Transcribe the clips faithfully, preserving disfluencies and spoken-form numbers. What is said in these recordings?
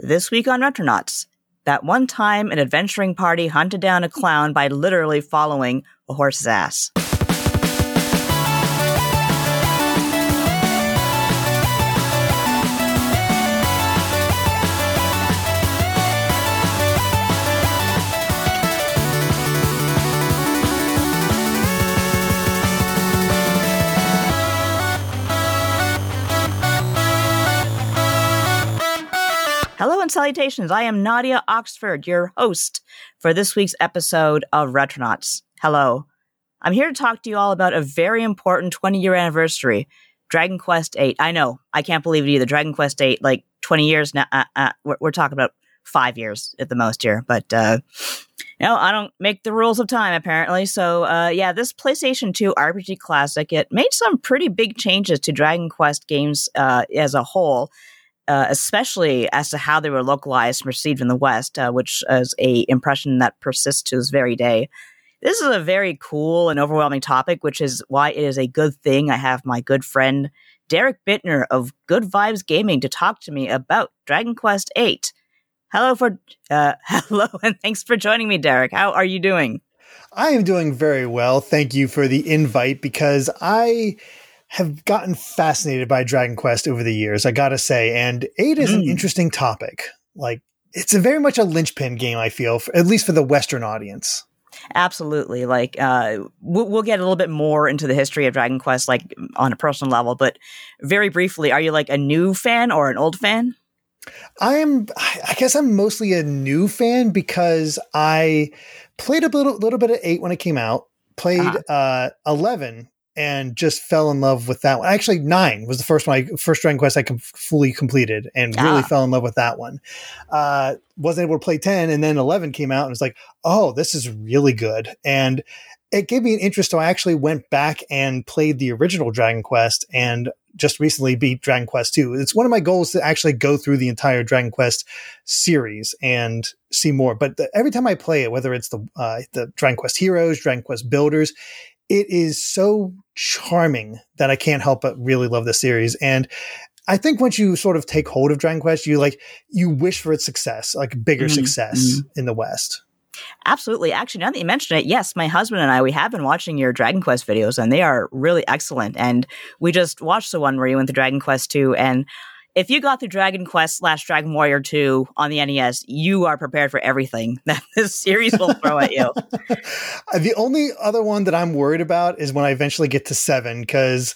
This week on Retronauts, that one time an adventuring party hunted down a clown by literally following a horse's ass. Hello and salutations. I am Nadia Oxford, your host for this week's episode of Retronauts. Hello. I'm here to talk to you all about a very important twenty-year anniversary, Dragon Quest eight. I know, I can't believe it either. Dragon Quest eight, like twenty years now. Uh, uh, we're, we're talking about five years at the most here. But, uh, you know, I don't make the rules of time, apparently. So, uh, yeah, this PlayStation two R P G classic, it made some pretty big changes to Dragon Quest games uh, as a whole. Uh, especially as to how they were localized and received in the West, uh, which is a impression that persists to this very day. This is a very cool and overwhelming topic, which is why it is a good thing I have my good friend Derek Bittner of Good Vibes Gaming to talk to me about Dragon Quest eight. Hello for uh, hello and thanks for joining me, Derek. How are you doing? I am doing very well. Thank you for the invite, because I have gotten fascinated by Dragon Quest over the years, I gotta say, and eight is mm. an interesting topic. Like, it's a very much a linchpin game, I feel, for, at least for the Western audience. Absolutely. Like, uh, we'll, we'll get a little bit more into the history of Dragon Quest, like, on a personal level, but very briefly, are you like a new fan or an old fan? I am, I guess I'm mostly a new fan, because I played a little, little bit of eight when it came out, played uh-huh. uh, eleven, and just fell in love with that one. Actually, nine was the first one, I, first Dragon Quest I com- fully completed, and ah. really fell in love with that one. Uh, wasn't able to play ten, and then eleven came out, and was like, oh, this is really good. And it gave me an interest, so I actually went back and played the original Dragon Quest, and just recently beat Dragon Quest two. It's one of my goals to actually go through the entire Dragon Quest series and see more. But the, every time I play it, whether it's the uh, the Dragon Quest Heroes, Dragon Quest Builders, it is so charming that I can't help but really love the series. And I think once you sort of take hold of Dragon Quest, you like, you wish for its success, like bigger mm-hmm. success mm-hmm. in the West. Absolutely. Actually, now that you mention it, yes, my husband and I, we have been watching your Dragon Quest videos, and they are really excellent. And we just watched the one where you went to Dragon Quest two, and if you got through Dragon Quest slash Dragon Warrior two on the N E S, you are prepared for everything that this series will throw at you. The only other one that I'm worried about is when I eventually get to seven, because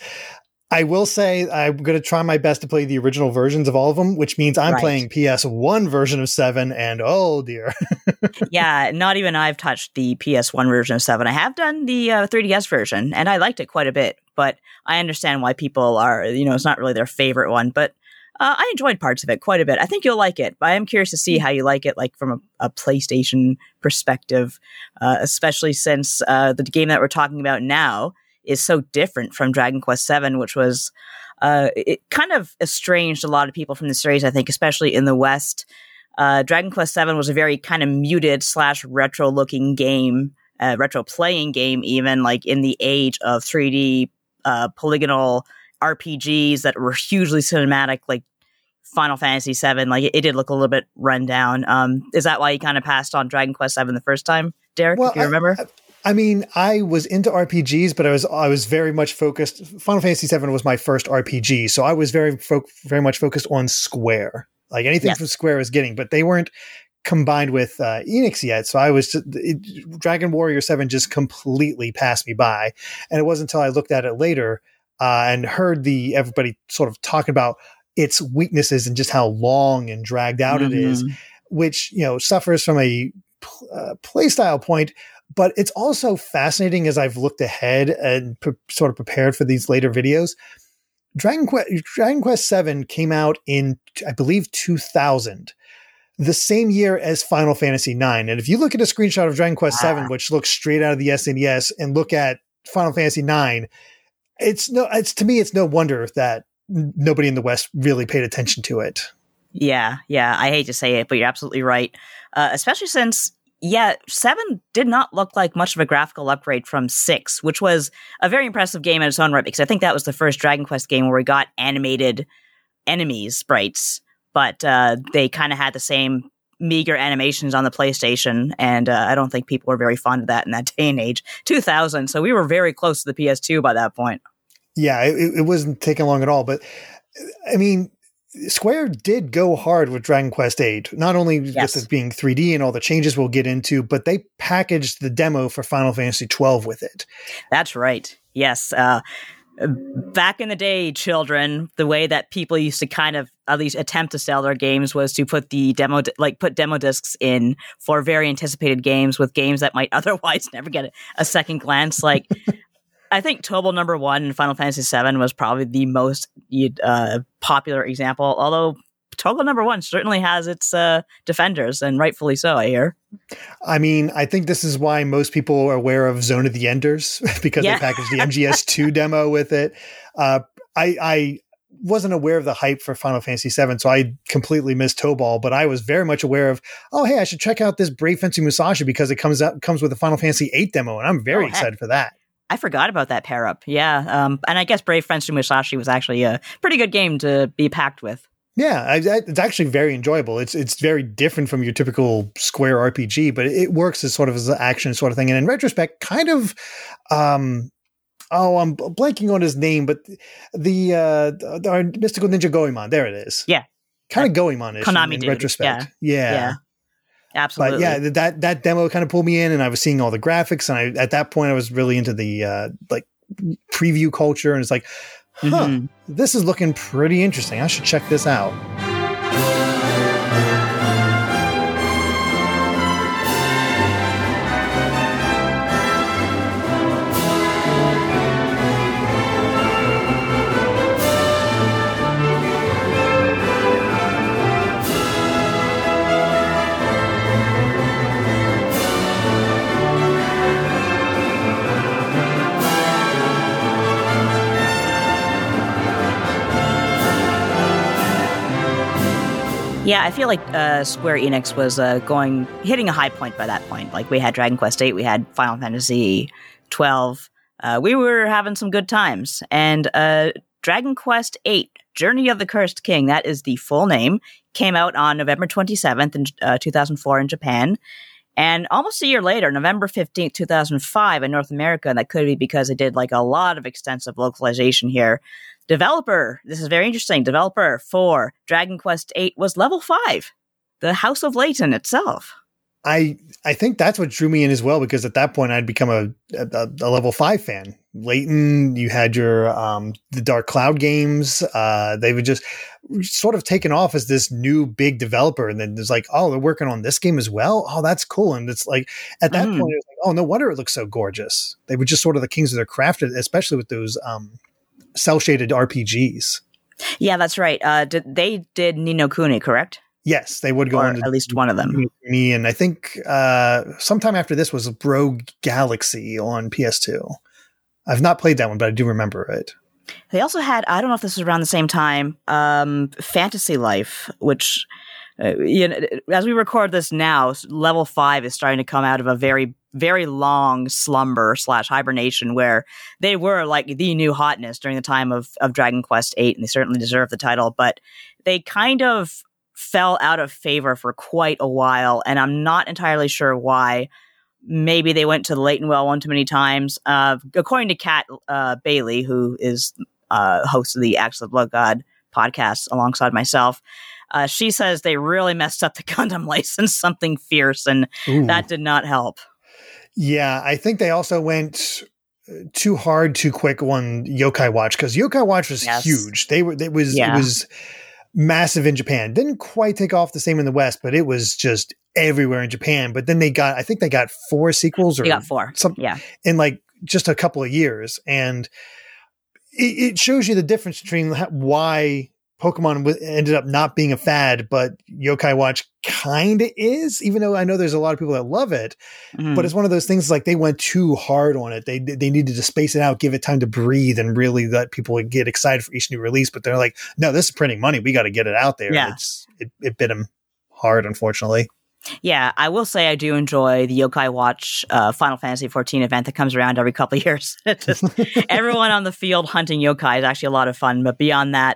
I will say I'm going to try my best to play the original versions of all of them, which means I'm right. playing P S one version of seven, and oh dear. Yeah, not even I've touched the P S one version of seven. I have done the uh, three D S version, and I liked it quite a bit, but I understand why people are, you know, it's not really their favorite one, but Uh, I enjoyed parts of it quite a bit. I think you'll like it. I am curious to see how you like it, like from a, a PlayStation perspective, uh, especially since uh, the game that we're talking about now is so different from Dragon Quest seven, which was uh, it kind of estranged a lot of people from the series, I think, especially in the West. Uh, Dragon Quest seven was a very kind of muted slash retro-looking game, uh, retro-playing game even, like in the age of three D uh, polygonal R P Gs that were hugely cinematic, like Final Fantasy seven. Like it, it did look a little bit run down. Um, is that why you kind of passed on Dragon Quest seven the first time, Derek? Well, if you remember? I, I mean, I was into R P Gs, but I was I was very much focused. Final Fantasy seven was my first R P G, so I was very fo- very much focused on Square. Like anything yes. from Square I was getting, but they weren't combined with uh, Enix yet. So I was just, it, Dragon Warrior seven just completely passed me by, and it wasn't until I looked at it later. Uh, and heard the everybody sort of talking about its weaknesses and just how long and dragged out mm-hmm. it is, which, you know, suffers from a uh, play style point. But it's also fascinating as I've looked ahead and pre- sort of prepared for these later videos. Dragon Quest, Dragon Quest seven came out in, I believe, two thousand, the same year as Final Fantasy nine. And if you look at a screenshot of Dragon Quest ah. seven, which looks straight out of the S N E S, and look at Final Fantasy nine, It's no, it's to me, it's no wonder that nobody in the West really paid attention to it. Yeah, yeah. I hate to say it, but you're absolutely right. Uh, especially since, yeah, seven did not look like much of a graphical upgrade from six, which was a very impressive game in its own right, because I think that was the first Dragon Quest game where we got animated enemies sprites. but uh, they kind of had the same meager animations on the PlayStation, and uh, I don't think people were very fond of that in that day and age. two thousand, so we were very close to the P S two by that point. Yeah, it, it wasn't taking long at all, but I mean, Square did go hard with Dragon Quest eight, not only yes. with it being three D and all the changes we'll get into, but they packaged the demo for Final Fantasy twelve with it. That's right. Yes. Uh, back in the day, children, the way that people used to kind of at least attempt to sell their games was to put the demo, like put demo discs in for very anticipated games with games that might otherwise never get a second glance. Like, I think Tobal number one in Final Fantasy seven was probably the most uh, popular example, although Toggle number one certainly has its uh, defenders, and rightfully so, I hear. I mean, I think this is why most people are aware of Zone of the Enders, because yeah. they packaged the M G S two demo with it. Uh, I, I wasn't aware of the hype for Final Fantasy seven, so I completely missed Tobal, but I was very much aware of, oh, hey, I should check out this Brave Fencer Musashi because it comes out comes with the Final Fantasy eight demo, and I'm very oh, excited for that. I forgot about that pair up. Yeah. Um, and I guess Brave Fencer Musashi was actually a pretty good game to be packed with. Yeah, I, I, it's actually very enjoyable. It's it's very different from your typical Square R P G, but it works as sort of as an action sort of thing. And in retrospect, kind of, um, oh, I'm blanking on his name, but the uh, our Mystical Ninja Goemon, there it is. Yeah, kind of Goemon-ish Konami in, in did. retrospect. Yeah. yeah, yeah, absolutely. But yeah, that that demo kind of pulled me in, and I was seeing all the graphics, and I, at that point, I was really into the uh, like preview culture, and it's like, huh, mm-hmm. this is looking pretty interesting. I should check this out. Yeah, I feel like uh, Square Enix was uh, going hitting a high point by that point. Like, we had Dragon Quest eight, we had Final Fantasy twelve. Uh, we were having some good times. And uh, Dragon Quest eight, Journey of the Cursed King, that is the full name, came out on November twenty-seventh in uh, two thousand four in Japan. And almost a year later, November fifteenth, two thousand five in North America, and that could be because it did like a lot of extensive localization here. Developer, this is very interesting, developer for Dragon Quest eight was Level five, the House of Layton itself. I I think that's what drew me in as well, because at that point I'd become a, a, a Level five fan. Layton, you had your um, the Dark Cloud games. Uh, they would just sort of taken off as this new big developer, and then there's like, oh, they're working on this game as well. Oh, that's cool. And it's like at that mm. point, it was like, oh, no wonder it looks so gorgeous. They were just sort of the kings of their craft, especially with those um, cel-shaded R P Gs. Yeah, that's right. Uh, did, they did Ni no Kuni, correct? Yes, they would go or on to at least one of them. And I think uh, sometime after this was Rogue Galaxy on P S two. I've not played that one, but I do remember it. They also had, I don't know if this was around the same time, um, Fantasy Life, which, uh, you know, as we record this now, Level five is starting to come out of a very, very long slumber slash hibernation where they were like the new hotness during the time of, of Dragon Quest eight, and they certainly deserve the title, but they kind of fell out of favor for quite a while, and I'm not entirely sure why. Maybe they went to the Layton well one too many times. Uh, according to Kat uh, Bailey, who is uh, host of the Acts of the Blood God podcast alongside myself, uh, she says they really messed up the Gundam license, something fierce, and Ooh. That did not help. Yeah, I think they also went too hard, too quick on Yokai Watch, because Yokai Watch was yes. huge. They were. It was. Yeah. It was massive in Japan. Didn't quite take off the same in the West, but it was just everywhere in Japan. But then they got, I think they got four sequels or they got four. Something yeah. in like just a couple of years. And it, it shows you the difference between why Pokemon w- ended up not being a fad, but Yokai Watch kind of is, even though I know there's a lot of people that love it, mm. but it's one of those things like they went too hard on it. They they needed to space it out, give it time to breathe, and really let people get excited for each new release. But they're like, no, this is printing money. We got to get it out there. Yeah. It's, it, it bit them hard, unfortunately. Yeah, I will say I do enjoy the Yokai Watch uh, Final Fantasy fourteen event that comes around every couple of years. Just, everyone on the field hunting yokai is actually a lot of fun. But beyond that,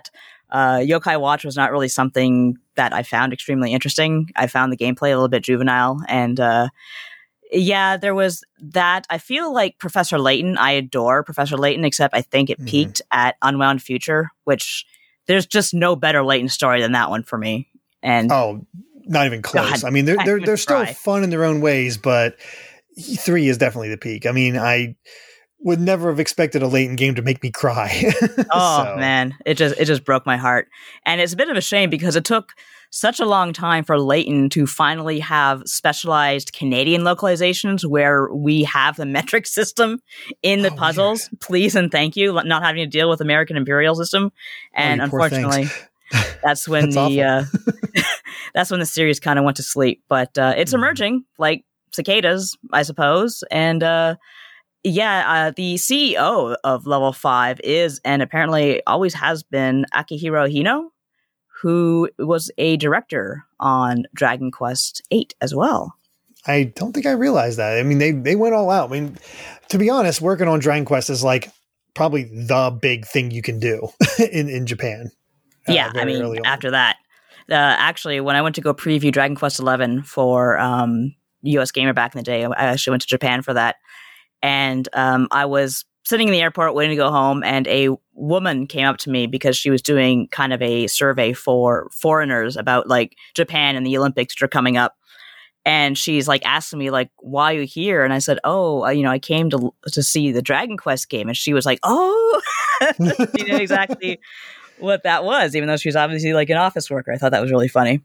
Uh, Yokai Watch was not really something that I found extremely interesting. I found the gameplay a little bit juvenile, and uh, yeah, there was that. I feel like Professor Layton. I adore Professor Layton, except I think it mm-hmm. peaked at Unwound Future, which there's just no better Layton story than that one for me. And oh, not even close. God, I mean, they're they're they're still try. fun in their own ways, but three is definitely the peak. I mean, I would never have expected a Layton game to make me cry. Oh so. man, it just it just broke my heart, and it's a bit of a shame because it took such a long time for Layton to finally have specialized Canadian localizations where we have the metric system in the oh, puzzles. Weird. Please and thank you, not having to deal with American imperial system. And oh, unfortunately, that's when that's the uh, that's when the series kind of went to sleep. But uh, it's mm. emerging, like cicadas, I suppose, and. Uh, Yeah, uh, the C E O of Level five is, and apparently always has been, Akihiro Hino, who was a director on Dragon Quest eight as well. I don't think I realized that. I mean, they, they went all out. I mean, to be honest, working on Dragon Quest is like probably the big thing you can do in, in Japan. Uh, yeah, I mean, after that. Uh, actually, when I went to go preview Dragon Quest eleven for um, U S Gamer back in the day, I actually went to Japan for that. And um, I was sitting in the airport waiting to go home, and a woman came up to me because she was doing kind of a survey for foreigners about like Japan and the Olympics that are coming up. And she's like asking me like, "Why are you here?" And I said, "Oh, uh, you know, I came to to see the Dragon Quest game." And she was like, "Oh," she knew exactly what that was, even though she was obviously like an office worker. I thought that was really funny.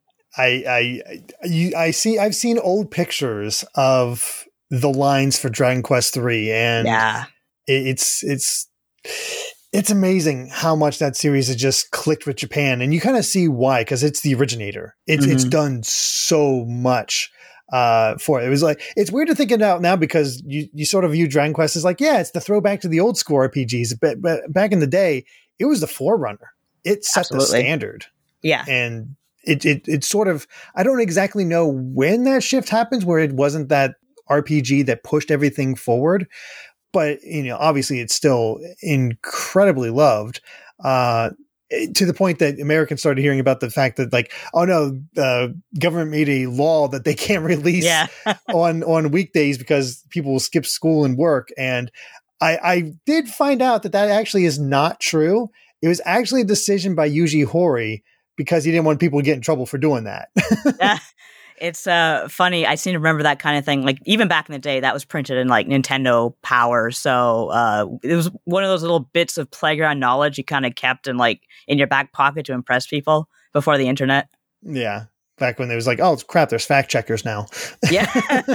I I I, I see. I've seen old pictures of the lines for Dragon Quest three, and yeah. it, it's it's it's amazing how much that series has just clicked with Japan, and you kind of see why, because it's the originator. It's mm-hmm. it's done so much uh, for it. It was like, it's weird to think it out now because you you sort of view Dragon Quest as like, yeah, it's the throwback to the old school R P Gs, but, but back in the day, it was the forerunner. It set Absolutely. the standard. Yeah, and it it it sort of, I don't exactly know when that shift happens, where it wasn't that R P G that pushed everything forward, but you know, obviously it's still incredibly loved, uh, to the point that Americans started hearing about the fact that like, oh no, the government made a law that they can't release yeah. on, on weekdays because people will skip school and work. And I, I did find out that that actually is not true. It was actually a decision by Yuji Horii because he didn't want people to get in trouble for doing that. Yeah. It's uh, funny. I seem to remember that kind of thing. Like even back in the day, that was printed in like Nintendo Power. So uh, it was one of those little bits of playground knowledge you kind of kept in like in your back pocket to impress people before the internet. Yeah, back when there was like, oh, it's crap. There's fact checkers now. Yeah,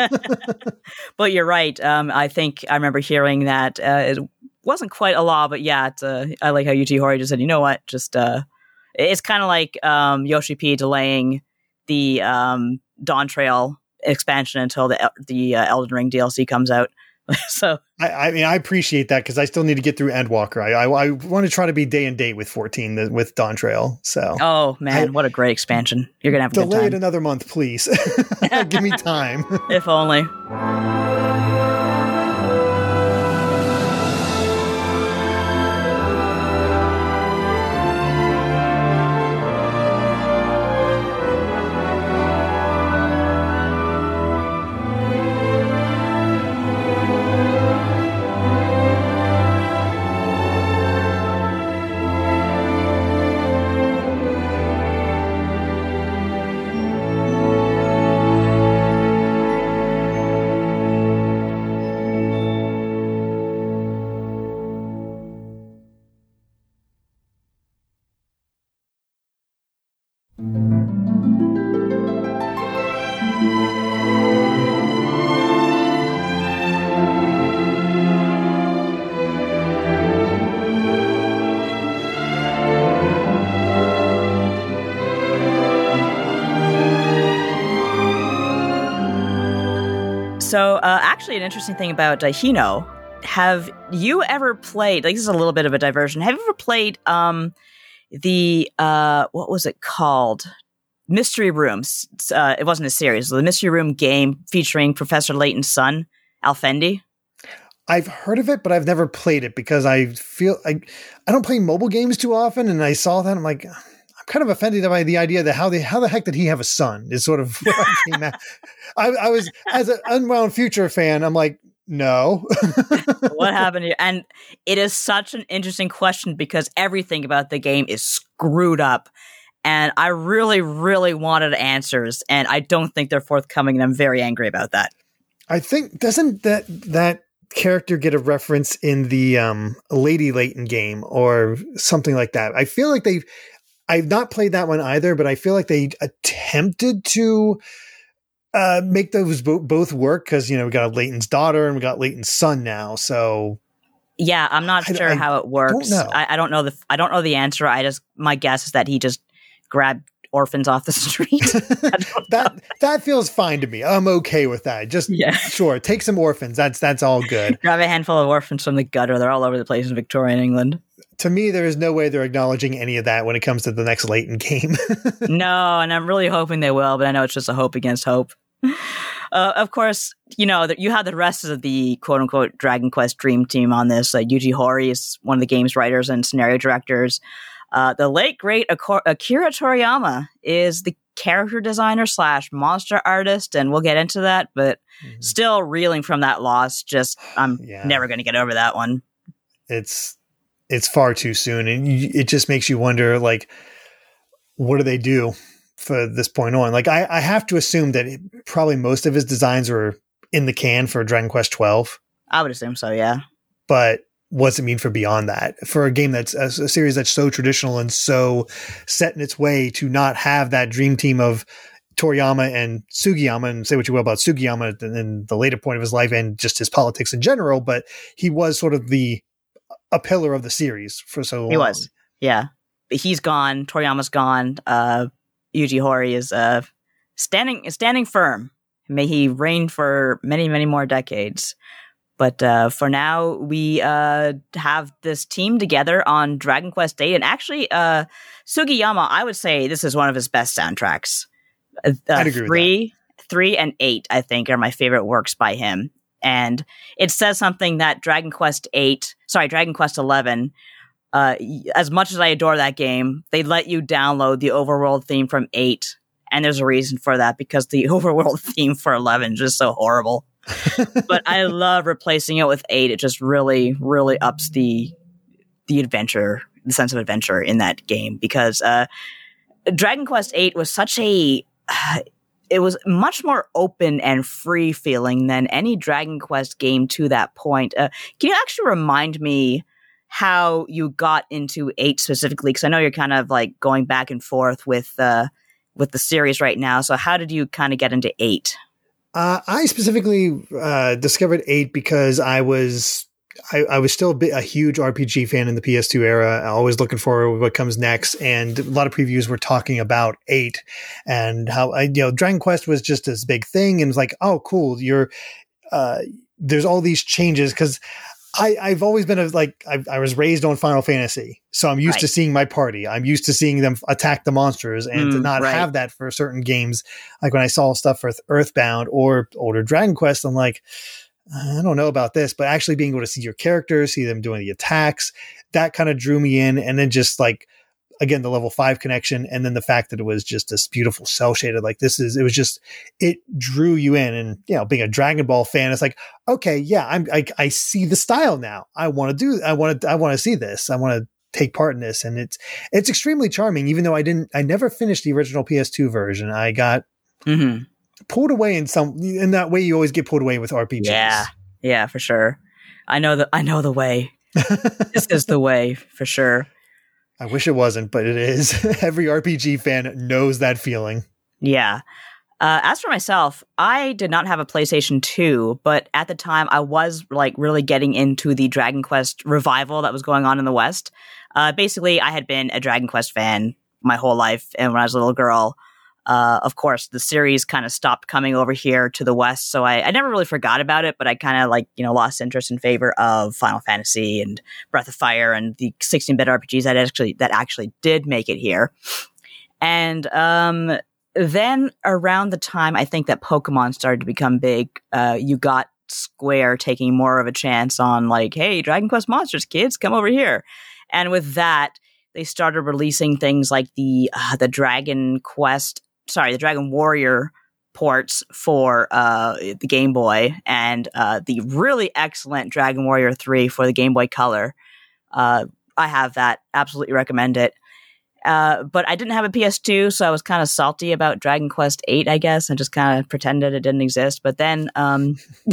but you're right. Um, I think I remember hearing that uh, it wasn't quite a law, but yeah, it's, uh, I like how Yuji Horii just said, you know what? Just uh, it's kind of like um, Yoshi P delaying the um, Dawn Trail expansion until the the uh, Elden Ring D L C comes out. So I, I mean, I appreciate that because I still need to get through Endwalker. I, I I want to try to be day and date with fourteen with Dawn Trail. So oh man, I, what a great expansion! You're gonna have to delay it another month, please. Give me time. If only. So, uh, actually, an interesting thing about uh, Hino, have you ever played, like, this is a little bit of a diversion, have you ever played um, the, uh, what was it called? Mystery Rooms. Uh, it wasn't a series, the Mystery Room game featuring Professor Layton's son, Alfendi? I've heard of it, but I've never played it because I feel I, I don't play mobile games too often. And I saw that. I'm like, I'm kind of offended by the idea that how they, how the heck did he have a son is sort of where I came at. I, I was, as an Unwound Future fan, I'm like, no. What happened here? And it is such an interesting question because everything about the game is screwed up. And I really, really wanted answers. And I don't think they're forthcoming. And I'm very angry about that. I think, doesn't that, that character get a reference in the um, Lady Layton game or something like that? I feel like they've, I've not played that one either, but I feel like they attempted to Uh, make those bo- both work because, you know, we got Layton's daughter and we got Layton's son now. So, yeah, I'm not I, sure I how it works. Don't know. I, I don't know the I don't know the answer. I just my guess is that he just grabbed orphans off the street. that that feels fine to me. I'm okay with that. Just yeah. Sure, take some orphans. That's that's all good. Grab a handful of orphans from the gutter. They're all over the place in Victorian England. To me, there is no way they're acknowledging any of that when it comes to the next Layton game. No, and I'm really hoping they will, but I know it's just a hope against hope. Uh, of course, you know, you have the rest of the quote-unquote Dragon Quest Dream Team on this. Uh, Yuji Horii is one of the game's writers and scenario directors. Uh, the late, great Ak- Akira Toriyama is the character designer slash monster artist, and we'll get into that, but mm-hmm. still reeling from that loss. Just, I'm yeah. never going to get over that one. It's it's far too soon, and you, it just makes you wonder, like, what do they do for this point on? Like, I, I have to assume that it, probably most of his designs were in the can for Dragon Quest twelve. I would assume so, yeah. But what's it mean for beyond that? For a game that's a, a series that's so traditional and so set in its way to not have that dream team of Toriyama and Sugiyama, and say what you will about Sugiyama in the later point of his life and just his politics in general, but he was sort of the a pillar of the series for so long. He was, yeah. He's gone. Toriyama's gone. Uh, Yuji Horii is uh, standing standing firm. May he reign for many, many more decades. But uh, for now, we uh, have this team together on Dragon Quest eight. And actually, uh, Sugiyama, I would say this is one of his best soundtracks. Uh, I'd agree three, with that. Three and eight, I think, are my favorite works by him. And it says something that Dragon Quest eight, sorry, Dragon Quest eleven, uh, as much as I adore that game, they let you download the overworld theme from eight. And there's a reason for that, because the overworld theme for eleven is just so horrible. But I love replacing it with eight. It just really, really ups the the adventure, the sense of adventure in that game. Because uh, Dragon Quest eight was such a... Uh, it was much more open and free feeling than any Dragon Quest game to that point. Uh, can you actually remind me how you got into eight specifically? Because I know you're kind of like going back and forth with uh, with the series right now. So how did you kind of get into eight? Uh, I specifically uh, discovered eight because I was I, I was still a, bit, a huge R P G fan in the P S two era, always looking forward to what comes next. And a lot of previews were talking about eight and how, I, you know, Dragon Quest was just this big thing. And it's like, oh, cool. You're, uh, there's all these changes. Cause I, I've always been a, like, I, I was raised on Final Fantasy. So I'm used right. to seeing my party. I'm used to seing them attack the monsters, and mm, to not right. have that for certain games. Like when I saw stuff for Earthbound or older Dragon Quest, I'm like, I don't know about this, but actually being able to see your characters, see them doing the attacks, that kind of drew me in. And then just like, again, the level five connection. And then the fact that it was just this beautiful cell shaded, like this is, it was just, it drew you in. And, you know, being a Dragon Ball fan, it's like, okay, yeah, I'm, I, I see the style now. I want to do, I want to, I want to see this. I want to take part in this. And it's, it's extremely charming, even though I didn't, I never finished the original P S two version. I got, mm-hmm. pulled away in some, in that way you always get pulled away with R P Gs. Yeah, yeah, for sure. I know the I know the way. This is the way for sure. I wish it wasn't, but it is. Every R P G fan knows that feeling. Yeah. Uh, as for myself, I did not have a PlayStation two, but at the time I was like really getting into the Dragon Quest revival that was going on in the West. Uh, basically, I had been a Dragon Quest fan my whole life, and when I was a little girl, Uh, of course, the series kind of stopped coming over here to the West, so I, I never really forgot about it, but I kind of like, you know, lost interest in favor of Final Fantasy and Breath of Fire and the sixteen-bit R P Gs that actually that actually did make it here. And um, then around the time I think that Pokemon started to become big, uh, you got Square taking more of a chance on like, hey, Dragon Quest Monsters, kids, come over here. And with that, they started releasing things like the uh, the Dragon Quest, sorry, the Dragon Warrior ports for uh, the Game Boy, and uh, the really excellent Dragon Warrior three for the Game Boy Color. Uh, I have that. Absolutely recommend it. Uh, but I didn't have a P S two, so I was kind of salty about Dragon Quest eight, I guess, and just kind of pretended it didn't exist. But then um,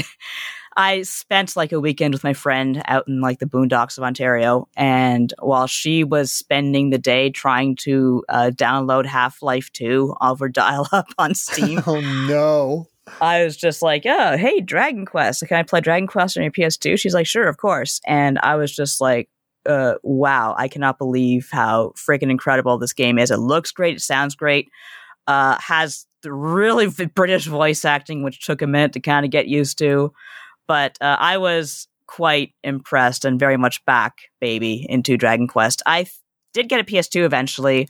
I spent like a weekend with my friend out in like the boondocks of Ontario, and while she was spending the day trying to uh, download Half-Life two over dial-up on Steam. Oh, no. I was just like, oh, hey, Dragon Quest. Can I play Dragon Quest on your P S two? She's like, sure, of course. And I was just like, uh, wow, I cannot believe how freaking incredible this game is. It looks great. It sounds great. Uh, has the really British voice acting, which took a minute to kind of get used to. But uh, I was quite impressed and very much back, baby, into Dragon Quest. I th- did get a P S two eventually.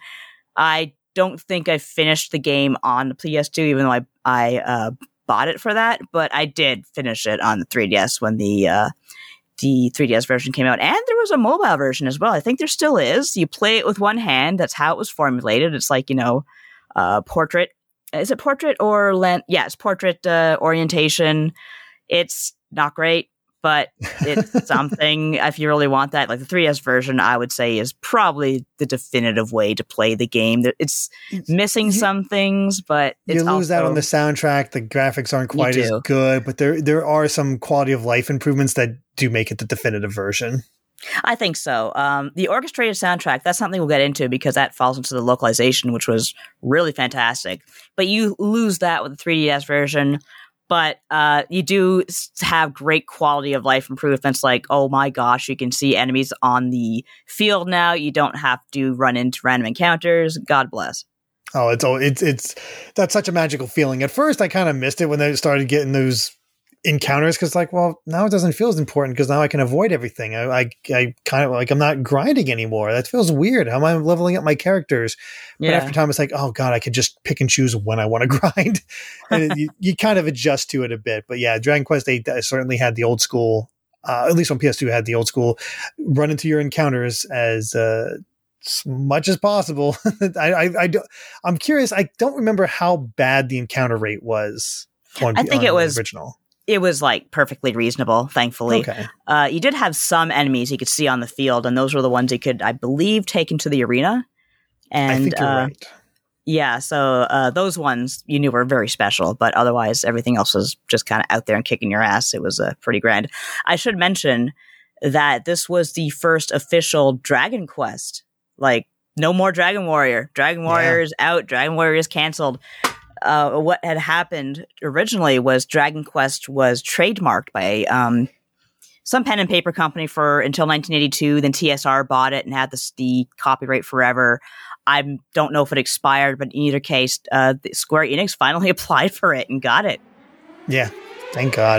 I don't think I finished the game on the P S two, even though I, I uh, bought it for that. But I did finish it on the three D S when the uh, the three D S version came out. And there was a mobile version as well. I think there still is. You play it with one hand. That's how it was formulated. It's like, you know, uh, portrait. Is it portrait or length? Yeah, it's portrait uh, orientation. It's not great, but it's something if you really want that. Like the three D S version, I would say, is probably the definitive way to play the game. It's missing you, some things, but it's you lose also, out on the soundtrack. The graphics aren't quite as good, but there there are some quality of life improvements that do make it the definitive version. I think so. Um, the orchestrated soundtrack, that's something we'll get into because that falls into the localization, which was really fantastic. But you lose that with the three D S version. But uh, you do have great quality of life improvements like, oh my gosh, you can see enemies on the field now. You don't have to run into random encounters. God bless. Oh, it's oh, it's it's that's such a magical feeling. At first, I kind of missed it when they started getting those encounters because, like, well, now it doesn't feel as important because now I can avoid everything. I, I, I kind of like I'm not grinding anymore. That feels weird. How am I leveling up my characters? But Yeah. after time, it's like, oh god, I could just pick and choose when I want to grind, and it, you, you kind of adjust to it a bit. But yeah, Dragon Quest eight certainly had the old school. Uh, at least on P S two, had the old school run into your encounters as uh, much as possible. I, I, I don't, I'm curious. I don't remember how bad the encounter rate was. On, I think on it was original. It was like perfectly reasonable, thankfully. Okay. Uh, you did have some enemies you could see on the field, and those were the ones you could, I believe, take into the arena. And I think you're uh, right. Yeah, so uh, those ones you knew were very special, but otherwise everything else was just kind of out there and kicking your ass. It was uh, pretty grand. I should mention that this was the first official Dragon Quest. Like, no more Dragon Warrior. Dragon Warrior is yeah. out. Dragon Warrior is canceled. Uh, what had happened originally was Dragon Quest was trademarked by um, some pen and paper company for until nineteen eighty-two. Then T S R bought it and had this, the copyright forever. I don't know if it expired, but in either case, uh, Square Enix finally applied for it and got it. Yeah, thank God.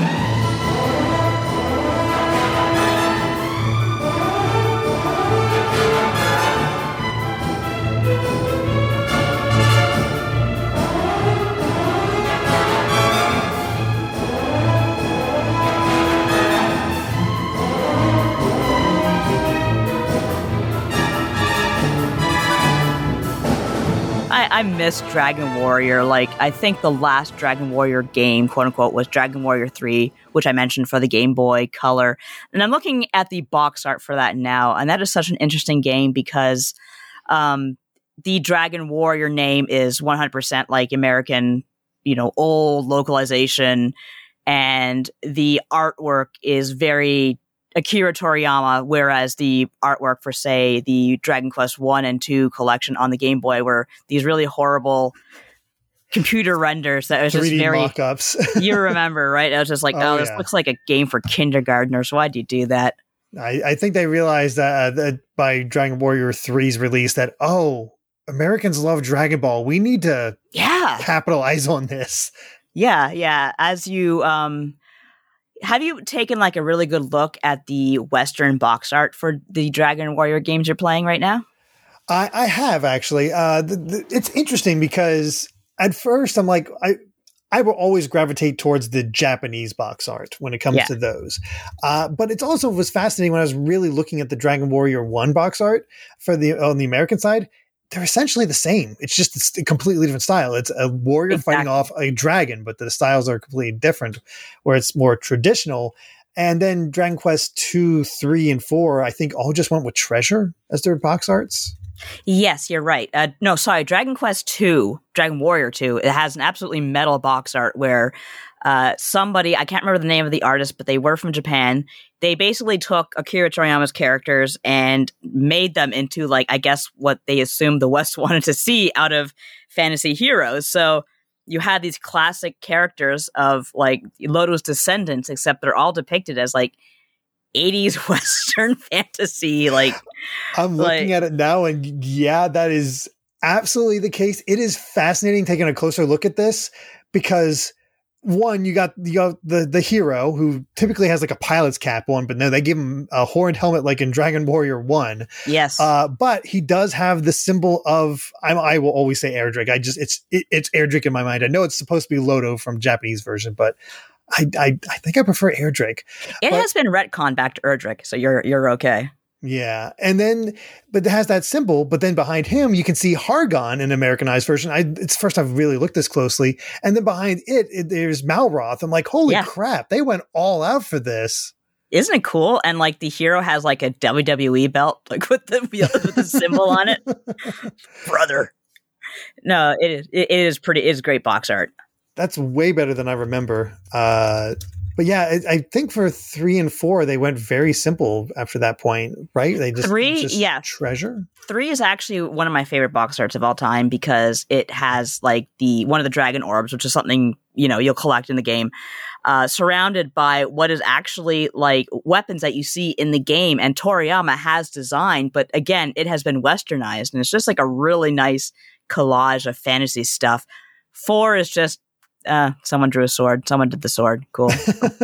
I miss Dragon Warrior. Like, I think the last Dragon Warrior game, quote unquote, was Dragon Warrior three, which I mentioned for the Game Boy Color. And I'm looking at the box art for that now, and that is such an interesting game because um, the Dragon Warrior name is one hundred percent like American, you know, old localization, and the artwork is very Akira Toriyama, whereas the artwork for, say, the Dragon Quest one and two collection on the Game Boy were these really horrible computer renders that was just very mock-ups. You remember, right? I was just like, oh, oh this yeah. looks like a game for kindergartners. Why'd you do that? I, I think they realized that, uh, that by Dragon Warrior three's release that, oh, Americans love Dragon Ball. We need to yeah. capitalize on this. Yeah, yeah. As you... um. Have you taken like a really good look at the Western box art for the Dragon Warrior games you're playing right now? I, I have actually. Uh, the, the, it's interesting because at first I'm like, I I will always gravitate towards the Japanese box art when it comes yeah. to those. Uh, but it also was fascinating when I was really looking at the Dragon Warrior one box art for the on the American side. They're essentially the same. It's just a completely different style. It's a warrior exactly. fighting off a dragon, but the styles are completely different, where it's more traditional. And then Dragon Quest two, three, and four, I think all just went with treasure as their box arts. Yes, you're right. Uh, no, sorry, Dragon Quest two, Dragon Warrior two, it has an absolutely metal box art where uh, somebody, I can't remember the name of the artist, but they were from Japan. They basically took Akira Toriyama's characters and made them into, like, I guess what they assumed the West wanted to see out of fantasy heroes. So you had these classic characters of, like, Loto's descendants, except they're all depicted as, like, eighties Western fantasy. Like, I'm looking like, at it now, and yeah, that is absolutely the case. It is fascinating taking a closer look at this because, one, you got, you got the the hero who typically has like a pilot's cap on, but no, they give him a horned helmet like in Dragon Warrior one. Yes, uh, but he does have the symbol of I, I will always say Erdrick. I just it's it, it's Erdrick in my mind. I know it's supposed to be Loto from Japanese version, but I, I I think I prefer Erdrick. It but, has been retconned back to Erdrick, so you're you're okay. Yeah, and then but it has that symbol. But then behind him, you can see Hargon in Americanized version. I it's the first I've really looked this closely. And then behind it, it there's Malroth. I'm like, holy yeah. crap! They went all out for this. Isn't it cool? And like the hero has like a W W E belt, like with the with the symbol on it, brother. No, it is it is pretty. It is great box art. That's way better than I remember. Uh, but yeah, I, I think for three and four, they went very simple after that point, right? They just, three, just yeah. treasure. Three is actually one of my favorite box arts of all time because it has like the one of the dragon orbs, which is something, you know, you'll collect in the game, uh, surrounded by what is actually like weapons that you see in the game and Toriyama has designed. But again, it has been westernized and it's just like a really nice collage of fantasy stuff. Four is just Uh, someone drew a sword. Someone did the sword. Cool.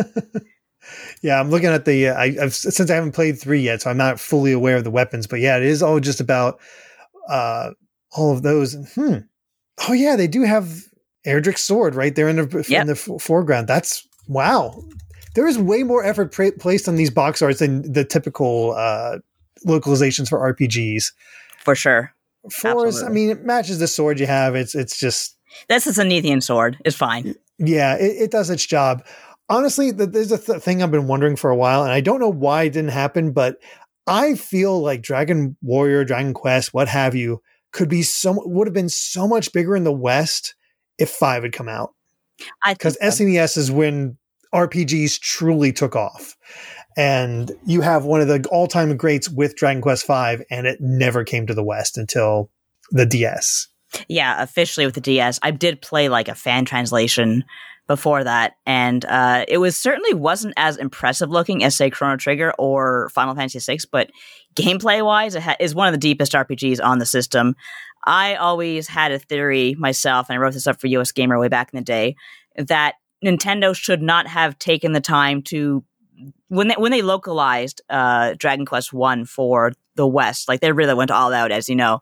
Yeah, I'm looking at the. Uh, I, I've since I haven't played three yet, so I'm not fully aware of the weapons. But yeah, it is all just about uh, all of those. Hmm. Oh yeah, they do have Erdrick's sword right there in the yep. in the f- foreground. That's wow. There is way more effort pra- placed on these box arts than the typical uh, localizations for R P Gs. For sure. Four is, I mean, it matches the sword you have. It's it's just. That's a Zenithian sword. It's fine. Yeah, it, it does its job. Honestly, the, there's a th- thing I've been wondering for a while, and I don't know why it didn't happen, but I feel like Dragon Warrior, Dragon Quest, what have you, could be so would have been so much bigger in the West if five had come out. Because so. S N E S is when R P Gs truly took off. And you have one of the all-time greats with Dragon Quest five, and it never came to the West until the D S. Yeah, officially with the D S. I did play like a fan translation before that, and uh, it was certainly wasn't as impressive looking as, say, Chrono Trigger or Final Fantasy six, but gameplay-wise, it ha- is one of the deepest R P Gs on the system. I always had a theory myself, and I wrote this up for U S Gamer way back in the day, that Nintendo should not have taken the time to when they when they localized uh, Dragon Quest one for the West, like they really went all out, as you know.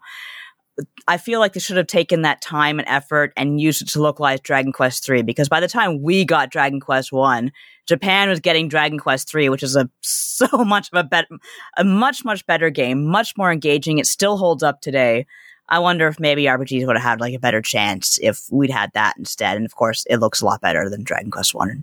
I feel like they should have taken that time and effort and used it to localize Dragon Quest three, because by the time we got Dragon Quest one, Japan was getting Dragon Quest three, which is a so much of a bet, a much much better game, much more engaging. It still holds up today. I wonder if maybe R P Gs would have had like a better chance if we'd had that instead. And of course, it looks a lot better than Dragon Quest one.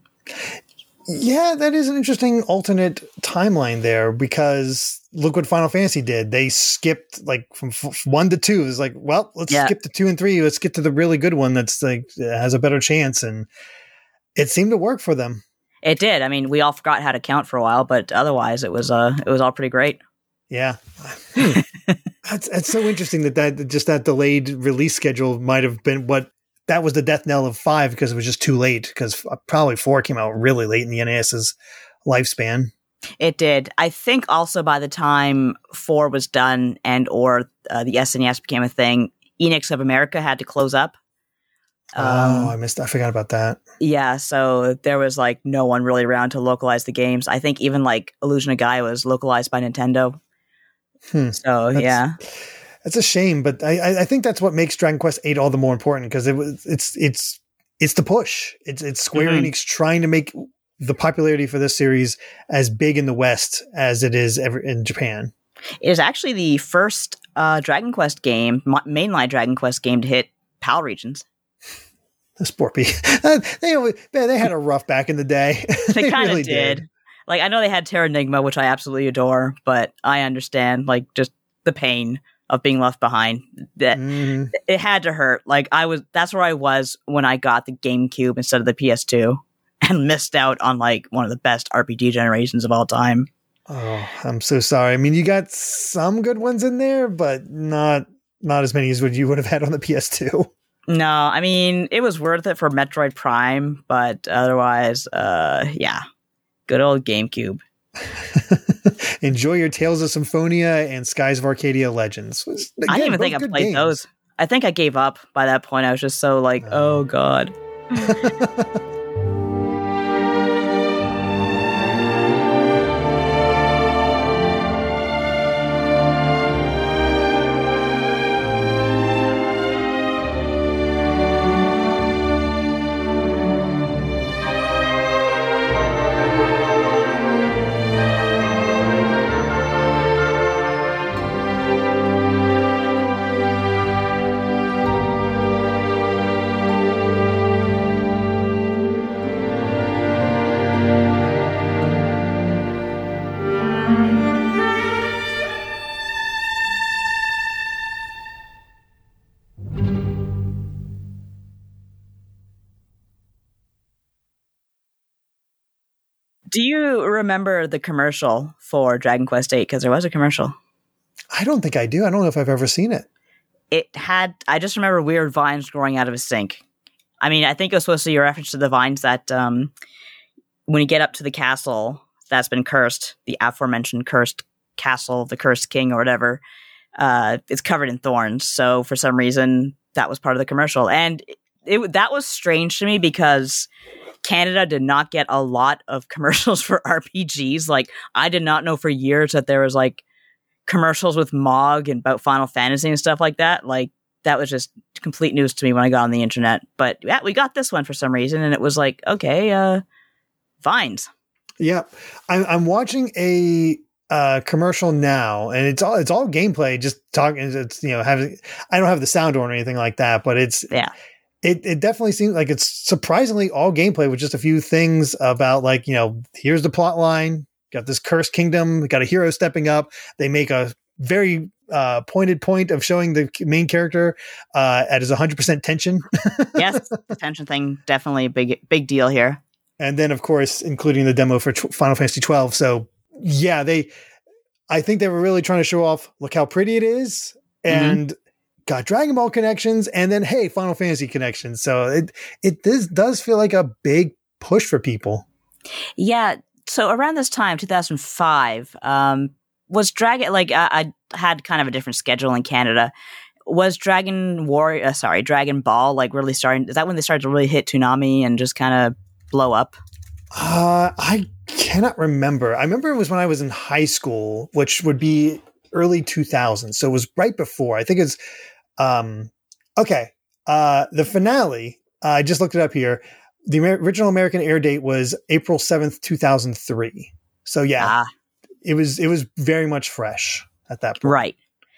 Yeah, that is an interesting alternate timeline there, because look what Final Fantasy did. They skipped like from f- one to two. It's like, well, let's yeah. skip to two and three. Let's get to the really good one that's like has a better chance. And it seemed to work for them. It did. I mean, we all forgot how to count for a while, but otherwise it was uh it was all pretty great. Yeah. Hmm. that's, that's so interesting that, that just that delayed release schedule might have been what that was the death knell of five, because it was just too late, because probably four came out really late in the NES's lifespan. It did. I think also by the time four was done and or uh, the S N E S became a thing, Enix of America had to close up. Um, oh, I missed. I forgot about that. Yeah, so there was like no one really around to localize the games. I think even like Illusion of Gaia was localized by Nintendo. Hmm. So that's, yeah, it's a shame, but I, I think that's what makes Dragon Quest eight all the more important, because it was it's it's it's the push. It's it's Square Mm-hmm. Enix trying to make the popularity for this series as big in the West as it is ever in Japan. It is actually the first uh, Dragon Quest game, mainline Dragon Quest game, to hit PAL regions. The Sporpy. they, man, they had a rough back in the day. They, they kind of really did. did. Like, I know they had Terranigma, which I absolutely adore, but I understand, like, just the pain of being left behind. That mm. It had to hurt. Like, I was, that's where I was when I got the GameCube instead of the P S two and missed out on, like, one of the best R P G generations of all time. Oh, I'm so sorry. I mean, you got some good ones in there, but not not as many as what you would have had on the P S two. No, I mean, it was worth it for Metroid Prime, but otherwise, uh, yeah, good old GameCube. Enjoy your Tales of Symphonia and Skies of Arcadia Legends. Again, I didn't even think I played games. those. I think I gave up by that point. I was just so like, uh. oh, God. Do you remember the commercial for Dragon Quest eight? Because there was a commercial. I don't think I do. I don't know if I've ever seen it. It had, I just remember weird vines growing out of a sink. I mean, I think it was supposed to be a reference to the vines that um, when you get up to the castle that's been cursed, the aforementioned cursed castle, the cursed king or whatever, uh, it's covered in thorns. So for some reason, that was part of the commercial. And it, it that was strange to me because Canada did not get a lot of commercials for R P Gs. Like, I did not know for years that there was, like, commercials with M O G and about Final Fantasy and stuff like that. Like, that was just complete news to me when I got on the internet. But, yeah, we got this one for some reason, and it was like, okay, uh, vines. Yeah. I'm, I'm watching a uh, commercial now, and it's all it's all gameplay, just talking, it's, you know, having, I don't have the sound on or anything like that, but it's, yeah. It it definitely seems like it's surprisingly all gameplay with just a few things about, like, you know, here's the plot line, got this cursed kingdom, got a hero stepping up. They make a very uh, pointed point of showing the main character uh, at his one hundred percent tension. Yes, the tension thing, definitely a big, big deal here. And then, of course, including the demo for t- Final Fantasy twelve. So, yeah, they, I think they were really trying to show off, look how pretty it is. And mm-hmm. got Dragon Ball connections, and then, hey, Final Fantasy connections. So it it this does feel like a big push for people. Yeah. So around this time, two thousand five, um, was Dragon, like, I, I had kind of a different schedule in Canada. Was Dragon War, uh, sorry, Dragon Ball, like, really starting? Is that when they started to really hit Toonami and just kind of blow up? Uh, I cannot remember. I remember it was when I was in high school, which would be early two thousands. So it was right before. I think it's Um, okay. Uh, the finale, uh, I just looked it up here. The Amer- original American air date was April seventh, two thousand three. So yeah, ah. it was, it was very much fresh at that point. Right.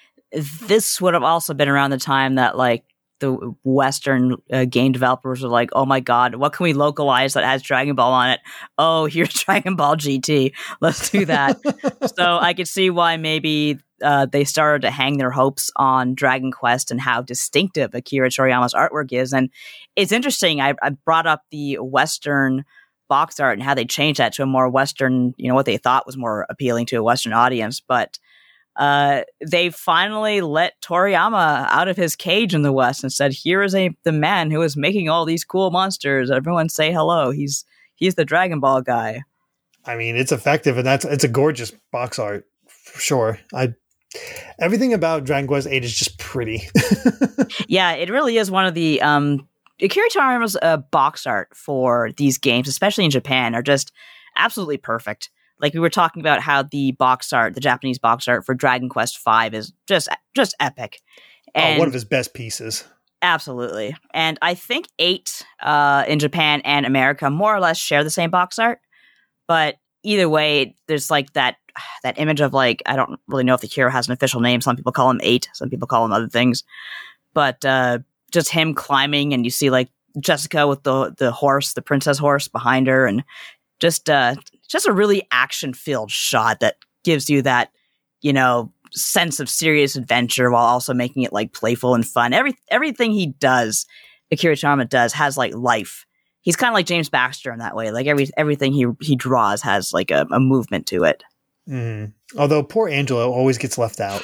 This would have also been around the time that, like, the Western uh, game developers were like, oh my God, what can we localize that has Dragon Ball on it? Oh, here's Dragon Ball G T. Let's do that. So I could see why maybe uh, they started to hang their hopes on Dragon Quest and how distinctive Akira Toriyama's artwork is. And it's interesting. I, I brought up the Western box art and how they changed that to a more Western, you know, what they thought was more appealing to a Western audience. But Uh, they finally let Toriyama out of his cage in the West and said, here is a the man who is making all these cool monsters. Everyone say hello. He's he's the Dragon Ball guy. I mean, it's effective, and that's it's a gorgeous box art for sure. I everything about Dragon Quest eight is just pretty. Yeah, it really is one of the um Akira Toriyama's uh, box art for these games, especially in Japan, are just absolutely perfect. Like, we were talking about how the box art, the Japanese box art for Dragon Quest five is just just epic. And oh, one of his best pieces. Absolutely. And I think eight uh, in Japan and America more or less share the same box art. But either way, there's like that that image of like, I don't really know if the hero has an official name. Some people call him eight. Some people call him other things. But uh, just him climbing, and you see like Jessica with the the horse, the princess horse behind her, and just uh, just a really action-filled shot that gives you that, you know, sense of serious adventure while also making it like playful and fun. Every everything he does, Akira Toriyama does, has like life. He's kind of like James Baxter in that way. Like every everything he he draws has like a, a movement to it. Mm. Although poor Angelo always gets left out.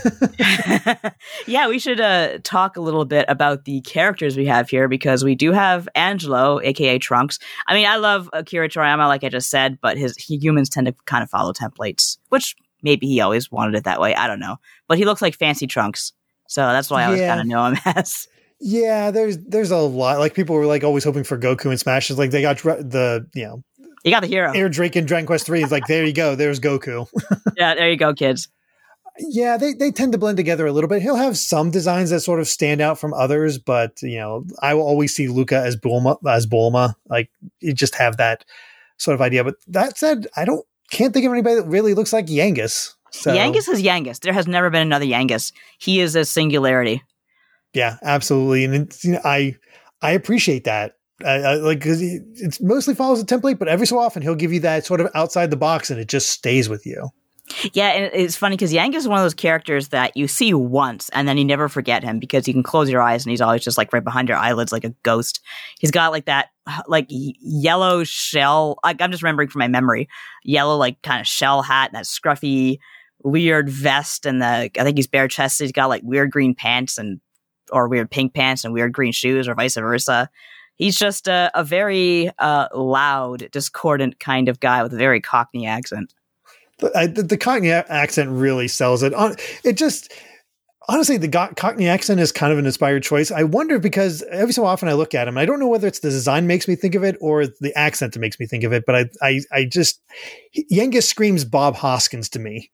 Yeah, we should uh, talk a little bit about the characters we have here, because we do have Angelo, aka Trunks. I mean, I love Akira Toriyama, like I just said, but his he, humans tend to kind of follow templates, which maybe he always wanted it that way. I don't know. But he looks like Fancy Trunks, so that's why I always Yeah. kind of know him as. Yeah, there's there's a lot. Like people were like always hoping for Goku and Smash. It's like they got dra- the you know You got the hero. Air Drake in Dragon Quest three. It's like there you go. There's Goku. Yeah, there you go, kids. Yeah, they they tend to blend together a little bit. He'll have some designs that sort of stand out from others, but you know, I will always see Luca as Bulma as Bulma. Like you just have that sort of idea. But that said, I don't can't think of anybody that really looks like Yangus. So, Yangus is Yangus. There has never been another Yangus. He is a singularity. Yeah, absolutely, and it's, you know, I I appreciate that. I, I, like because it mostly follows a template, but every so often he'll give you that sort of outside the box, and it just stays with you. Yeah, and it's funny because Yangus is one of those characters that you see once and then you never forget him, because you can close your eyes and he's always just like right behind your eyelids like a ghost. He's got like that like yellow shell. Like, I'm just remembering from my memory, yellow like kind of shell hat and that scruffy weird vest, and the I think he's bare chested. He's got like weird green pants and or weird pink pants and weird green shoes, or vice versa. He's just a, a very uh, loud, discordant kind of guy with a very Cockney accent. I, the, the Cockney accent really sells it. It just, honestly, the Cockney accent is kind of an inspired choice. I wonder, because every so often I look at him, I don't know whether it's the design makes me think of it or the accent that makes me think of it, but I, I, I just, Yangus screams Bob Hoskins to me.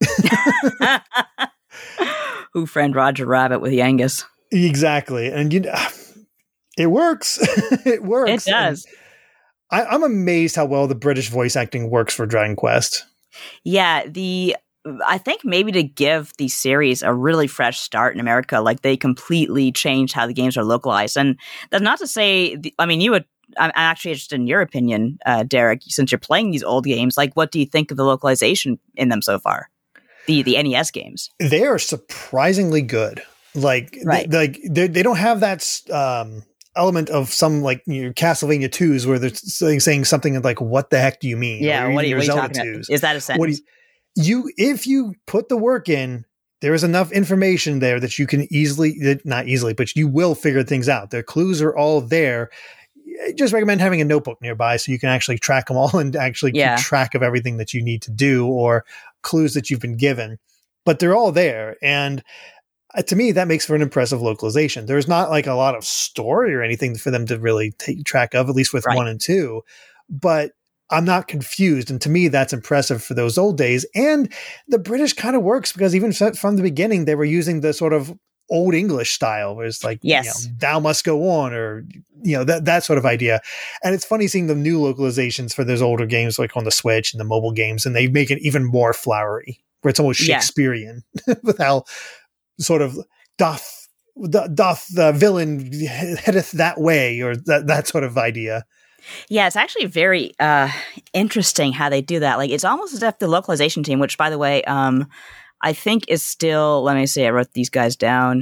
Who framed Roger Rabbit with Yangus? Exactly. And you know, it works. It works. It does. I, I'm amazed how well the British voice acting works for Dragon Quest. Yeah, the I think maybe to give the series a really fresh start in America, like they completely changed how the games are localized. And that's not to say, the, I mean, you would, I'm actually interested in your opinion, uh, Derek, since you're playing these old games. Like, what do you think of the localization in them so far? The the N E S games. They are surprisingly good. Like, right. they, like they, they don't have that um, element of some like you know, Castlevania twos where they're saying, saying something like, "What the heck do you mean?" Yeah, or what are you, what are you Zelda talking twos. about? Is that a sentence? What you, you if you put the work in, there is enough information there that you can easily, not easily, but you will figure things out. The clues are all there. I just recommend having a notebook nearby so you can actually track them all and actually yeah. keep track of everything that you need to do or clues that you've been given. But they're all there. And uh, to me, that makes for an impressive localization. There's not like a lot of story or anything for them to really take track of, at least with right. one and two. But I'm not confused. And to me, that's impressive for those old days. And the British kind of works because even from the beginning, they were using the sort of old English style where it's like, yes. you know, thou must go on, or, you know, that, that sort of idea. And it's funny seeing the new localizations for those older games, like on the Switch and the mobile games, and they make it even more flowery, where it's almost Shakespearean yeah. with how sort of doth, doth the villain headeth that way, or that, that sort of idea. Yeah, it's actually very uh, interesting how they do that. Like, it's almost as if the localization team, which, by the way, um, I think is still, let me see, I wrote these guys down.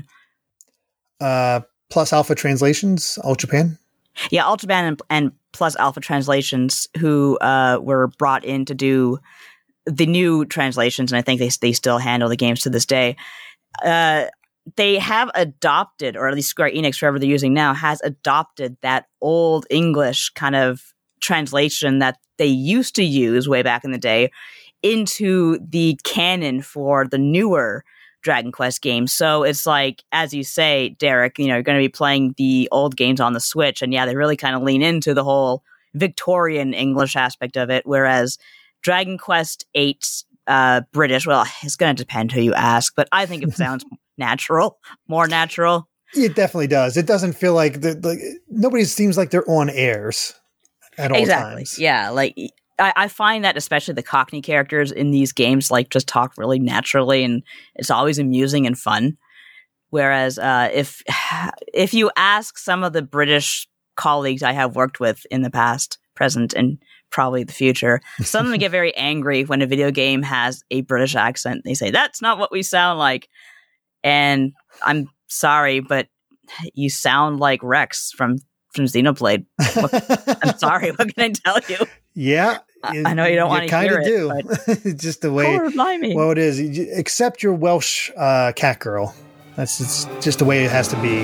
Uh, Plus Alpha Translations, All Japan. Yeah, All Japan and, and Plus Alpha Translations, who uh, were brought in to do the new translations, and I think they they still handle the games to this day. Uh, they have adopted, or at least Square Enix, whoever they're using now, has adopted that old English kind of translation that they used to use way back in the day into the canon for the newer Dragon Quest games. So it's like, as you say, Derek, you know, you're going to be playing the old games on the Switch, and yeah, they really kind of lean into the whole Victorian English aspect of it, whereas Dragon Quest eight's uh, British, well, it's going to depend who you ask, but I think it sounds natural, more natural. It definitely does. It doesn't feel like the, the nobody seems like they're on airs at all exactly. times. Yeah, like I, I find that especially the Cockney characters in these games like just talk really naturally, and it's always amusing and fun. Whereas uh, if if you ask some of the British colleagues I have worked with in the past, present, and probably the future, some of them get very angry when a video game has a British accent. They say, that's not what we sound like. And I'm sorry, but you sound like Rex from, from Xenoblade. What, I'm sorry, what can I tell you? Yeah. I, I know you don't want to hear do. it. But just the way, well, it is. Accept your Welsh uh, cat girl. That's it's just the way it has to be.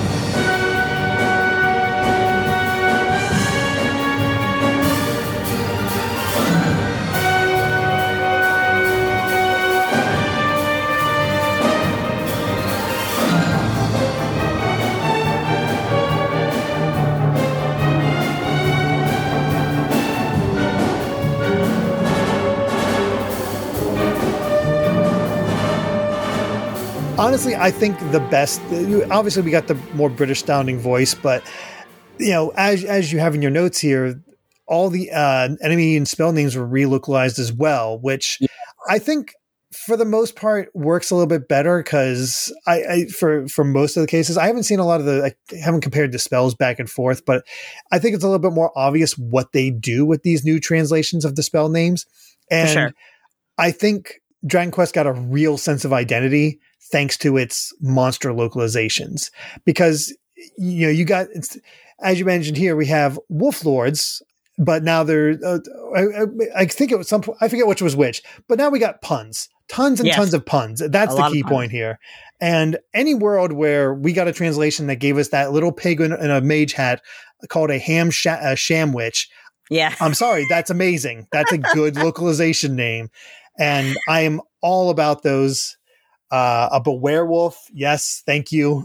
Honestly, I think the best, obviously we got the more British sounding voice, but you know, as as you have in your notes here, all the uh, enemy and spell names were relocalized as well, which yeah. I think for the most part works a little bit better because I, I for for most of the cases, I haven't seen a lot of the, I haven't compared the spells back and forth, but I think it's a little bit more obvious what they do with these new translations of the spell names. And sure. I think Dragon Quest got a real sense of identity thanks to its monster localizations, because you know you got, as you mentioned here, we have wolf lords, but now they're uh, I, I think it was some I forget which was which, but now we got puns, tons and yes. tons of puns. That's a the key point here. And any world where we got a translation that gave us that little pig in, in a mage hat called a ham sh- a shamwich, yeah, I'm sorry, that's amazing. That's a good localization name, and I am all about those. Uh, a werewolf. Yes. Thank you.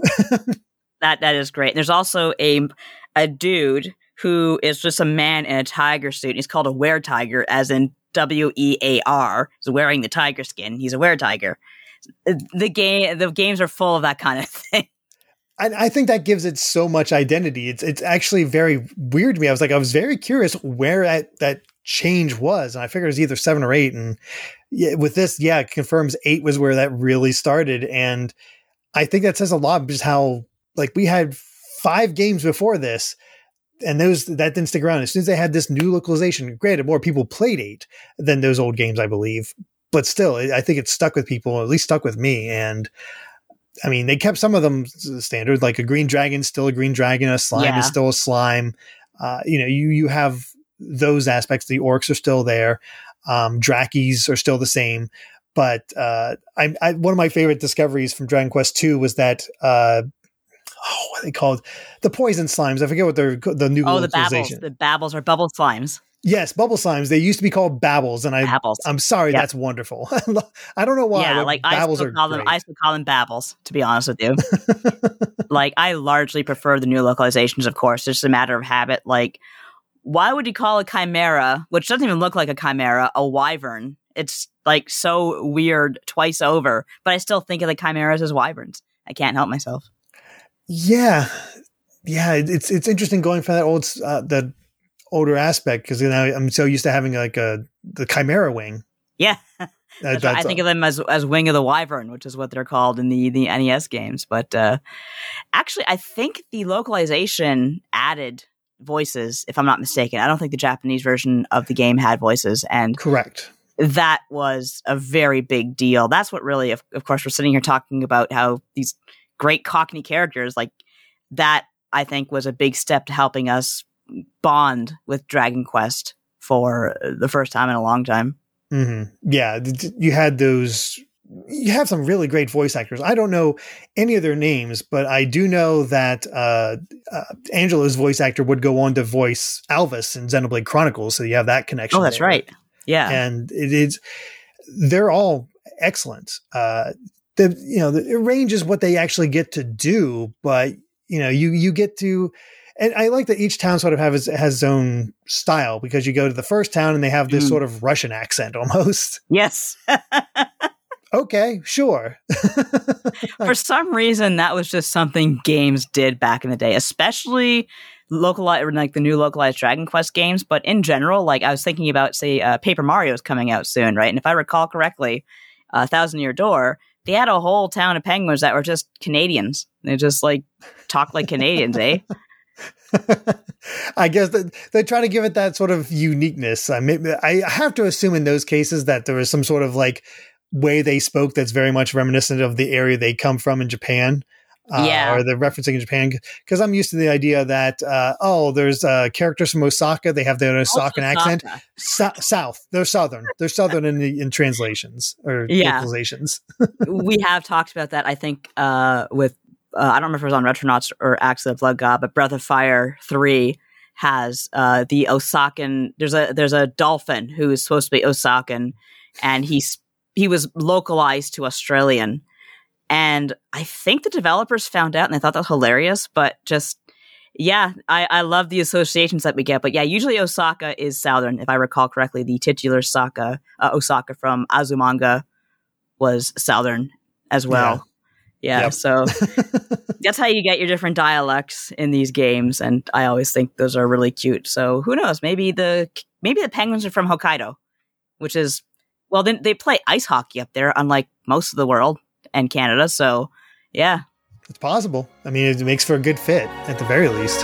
that, that is great. There's also a, a dude who is just a man in a tiger suit. He's called a were-tiger, as in W E A R. He's wearing the tiger skin. He's a were-tiger. The game, the games are full of that kind of thing. And I think that gives it so much identity. It's, it's actually very weird to me. I was like, I was very curious where that, that change was. And I figured it was either seven or eight. And yeah, with this, yeah, it confirms eight was where that really started. And I think that says a lot, just how, like, we had five games before this, and those that didn't stick around. As soon as they had this new localization, granted, more people played eight than those old games, I believe. But still, I think it stuck with people, at least stuck with me. And I mean, they kept some of them standard, like a green dragon, still a green dragon, a slime yeah. is still a slime. Uh, you know, you you have those aspects. The orcs are still there. Um, Drakis are still the same, but uh, I, I one of my favorite discoveries from Dragon Quest two was that uh, oh, what are they called? The poison slimes. I forget what they're the new oh the babbles. The babbles are bubble slimes. Yes, bubble slimes. They used to be called babbles, and I babbles. I'm sorry, yep. That's wonderful. I don't know why. Yeah, like babbles I still call are them. I still call them babbles. To be honest with you, like I largely prefer the new localizations. Of course, it's just a matter of habit. Like, why would you call a chimera, which doesn't even look like a chimera, a wyvern? It's like so weird twice over, but I still think of the chimeras as wyverns. I can't help myself. Yeah, yeah, it's it's interesting going from that old uh, the older aspect, because you know I'm so used to having like a the chimera wing. Yeah, that's that's right. I think of them as as Wing of the Wyvern, which is what they're called in the the N E S games. But uh, actually, I think the localization added voices, if I'm not mistaken. I don't think the Japanese version of the game had voices, and correct. That was a very big deal. That's what really, of, of course, we're sitting here talking about how these great Cockney characters, like that, I think was a big step to helping us bond with Dragon Quest for the first time in a long time. Mm-hmm. Yeah, you had those. You have some really great voice actors. I don't know any of their names, but I do know that uh, uh, Angelo's voice actor would go on to voice Alvis in Xenoblade Chronicles. So you have that connection. Oh, that's there. right. Yeah. And it is, they're all excellent. Uh, the, you know, the, it ranges what they actually get to do, but you know, you, you get to, and I like that each town sort of have its, has its own style, because you go to the first town and they have this mm. sort of Russian accent almost. Yes. okay, sure. For some reason, that was just something games did back in the day, especially localized, like the new localized Dragon Quest games. But in general, like I was thinking about, say, uh, Paper Mario is coming out soon, right? And if I recall correctly, uh, Thousand Year Door, they had a whole town of penguins that were just Canadians. They just like talk like Canadians, eh? I guess that they try to give it that sort of uniqueness. I mean, I have to assume in those cases that there was some sort of like way they spoke that's very much reminiscent of the area they come from in Japan. Uh, yeah. Or they're referencing in Japan. Because I'm used to the idea that, uh, oh, there's uh, characters from Osaka. They have their Osakan accent. So- south. They're Southern. They're Southern in the in translations or yeah. localizations. We have talked about that, I think, uh, with, uh, I don't remember if it was on Retronauts or Axe of the Blood God, but Breath of Fire three has uh, the Osakan. There's a there's a dolphin who is supposed to be Osakan, and he's he was localized to Australian. And I think the developers found out and they thought that was hilarious, but just, yeah, I, I love the associations that we get. But yeah, usually Osaka is Southern. If I recall correctly, the titular Osaka, uh, Osaka from Azumanga was Southern as well. Yeah, yeah yep. So that's how you get your different dialects in these games. And I always think those are really cute. So who knows? Maybe the maybe the penguins are from Hokkaido, which is, well, then they play ice hockey up there, unlike most of the world. And Canada, so yeah. It's possible. I mean, it makes for a good fit, at the very least.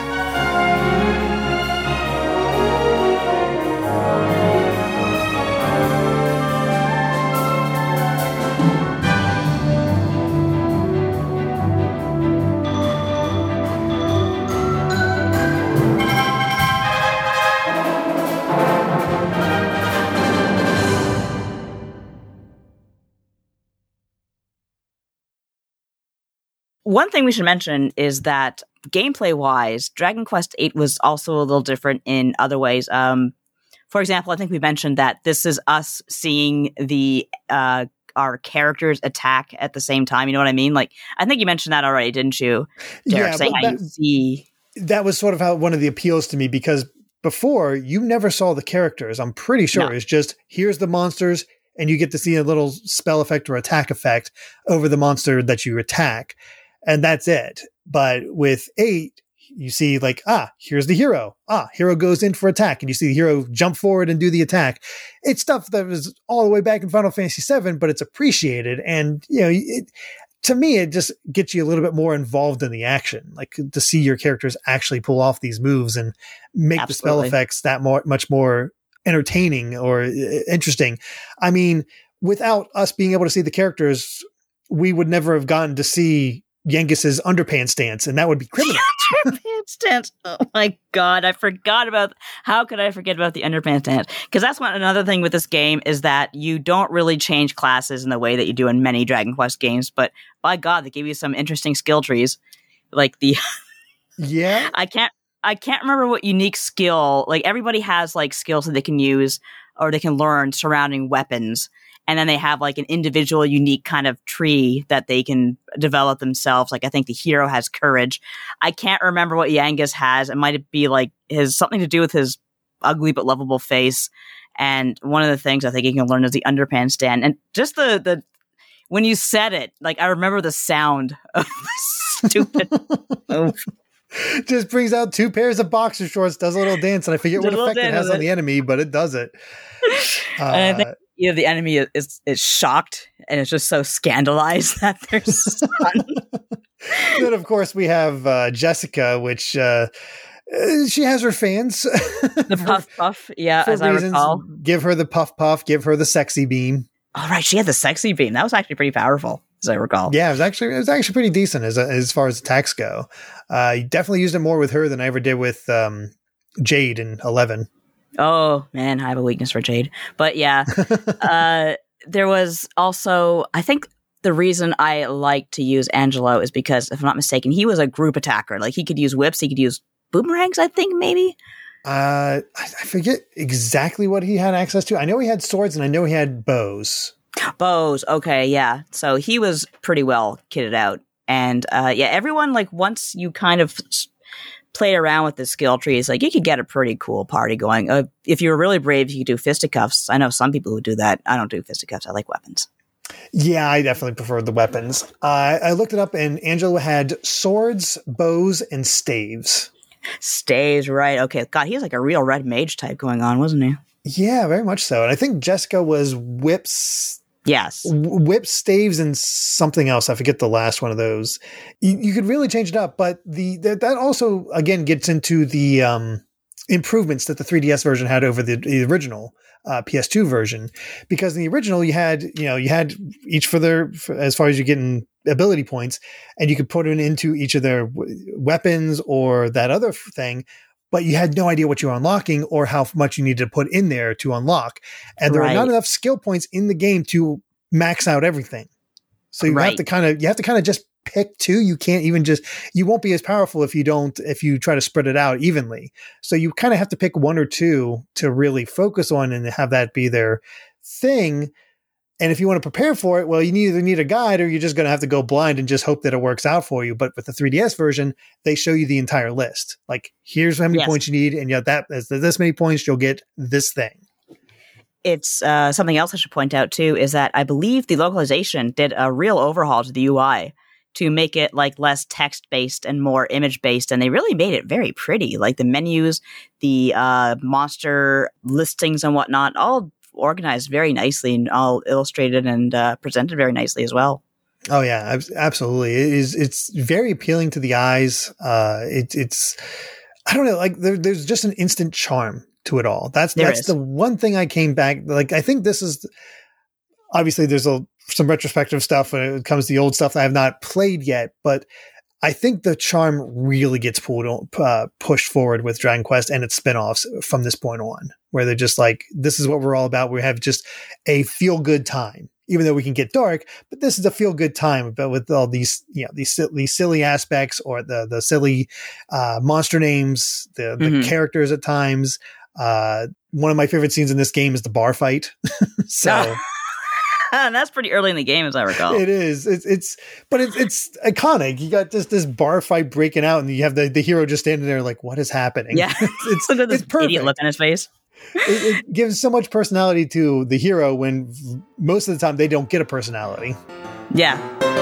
One thing we should mention is that gameplay-wise, Dragon Quest eight was also a little different in other ways. Um, for example, I think we mentioned that this is us seeing the uh, our characters attack at the same time. You know what I mean? Like, I think you mentioned that already, didn't you, Derek? Yeah, Saying how that, you see that was sort of how one of the appeals to me, because before you never saw the characters. I'm pretty sure no. It's just here's the monsters, and you get to see a little spell effect or attack effect over the monster that you attack. And that's it. But with eight, you see like, ah, here's the hero. Ah, hero goes in for attack. And you see the hero jump forward and do the attack. It's stuff that was all the way back in Final Fantasy seven, but it's appreciated. And, you know, it, to me, it just gets you a little bit more involved in the action, like to see your characters actually pull off these moves and make Absolutely. the spell effects that more, much more entertaining or interesting. I mean, without us being able to see the characters, we would never have gotten to see Yengus's underpants stance, and that would be criminal. Underpants stance. Oh my god, I forgot about. How could I forget about the underpants stance? Because that's one another thing with this game is that you don't really change classes in the way that you do in many Dragon Quest games. But by God, they give you some interesting skill trees, like the. yeah, I can't. I can't remember what unique skill. Like everybody has like skills that they can use or they can learn surrounding weapons. And then they have like an individual unique kind of tree that they can develop themselves. Like I think the hero has courage. I can't remember what Yangus has. It might be like his something to do with his ugly but lovable face. And one of the things I think you can learn is the underpants stand. And just the the when you said it, like I remember the sound of the stupid move. Just brings out two pairs of boxer shorts, does a little dance, and I forget what effect it has on the enemy, but it does it. Uh, and I think you know, the enemy is, is is shocked and is just so scandalized that their son. Then, of course, we have uh, Jessica, which uh, she has her fans. The puff puff, yeah, as I recall. Give her the puff puff, give her the sexy beam. All right, she had the sexy beam. That was actually pretty powerful, as I recall. Yeah, it was actually it was actually pretty decent as as far as attacks go. I uh, definitely used it more with her than I ever did with um, Jade in eleven. Oh man, I have a weakness for Jade. But yeah, uh, there was also, I think the reason I like to use Angelo is because, if I'm not mistaken, he was a group attacker. Like he could use whips, he could use boomerangs, I think maybe. Uh, I forget exactly what he had access to. I know he had swords and I know he had bows. Bows, okay, yeah. So he was pretty well kitted out. And uh, yeah, everyone, like once you kind of played around with the skill trees, like you could get a pretty cool party going. Uh, if you were really brave, you could do fisticuffs. I know some people who do that. I don't do fisticuffs. I like weapons. Yeah, I definitely preferred the weapons. Uh, I looked it up, and Angelo had swords, bows, and staves. Staves, right. Okay. God, he was like a real red mage type going on, wasn't he? Yeah, very much so. And I think Jessica was whips. Yes. Whips, staves, and something else. I forget the last one of those. You, you could really change it up, but the, the that also, again, gets into the um, improvements that the three D S version had over the, the original uh, P S two version. Because in the original, you had, you know, you had each for their, for, as far as you're getting ability points, and you could put it into each of their w- weapons or that other thing, but you had no idea what you were unlocking or how much you needed to put in there to unlock. And there right. were not enough skill points in the game to max out everything. So you right. have to kind of, you have to kind of just pick two. You can't even just, you won't be as powerful if you don't, if you try to spread it out evenly. So you kind of have to pick one or two to really focus on and have that be their thing. And if you want to prepare for it, well, you either need a guide or you're just going to have to go blind and just hope that it works out for you. But with the three D S version, they show you the entire list. Like, here's how many yes. points you need. And yet that is this many points, you'll get this thing. It's uh, something else I should point out, too, is that I believe the localization did a real overhaul to the U I to make it like less text-based and more image-based. And they really made it very pretty. Like the menus, the uh, monster listings and whatnot, all organized very nicely and all illustrated and uh, presented very nicely as well. Oh yeah, absolutely. It is. It's very appealing to the eyes. Uh, it, it's, I don't know, like there, there's just an instant charm to it all. That's, there that's is. The one thing I came back, like, I think this is, obviously there's a, some retrospective stuff when it comes to the old stuff that I have not played yet, but I think the charm really gets pulled on, uh, pushed forward with Dragon Quest and its spinoffs from this point on, where they're just like, this is what we're all about. We have just a feel good time, even though we can get dark, but this is a feel good time. But with all these, you know, these, these silly aspects or the, the silly, uh, monster names, the, the mm-hmm. characters at times. Uh, one of my favorite scenes in this game is the bar fight. so. And that's pretty early in the game, as I recall. It is. It's, it's, but it's, it's iconic. You got just this bar fight breaking out, and you have the, the hero just standing there, like, what is happening? Yeah, it's, look at this it's perfect. Idiot look on his face. it, it gives so much personality to the hero when most of the time they don't get a personality. Yeah.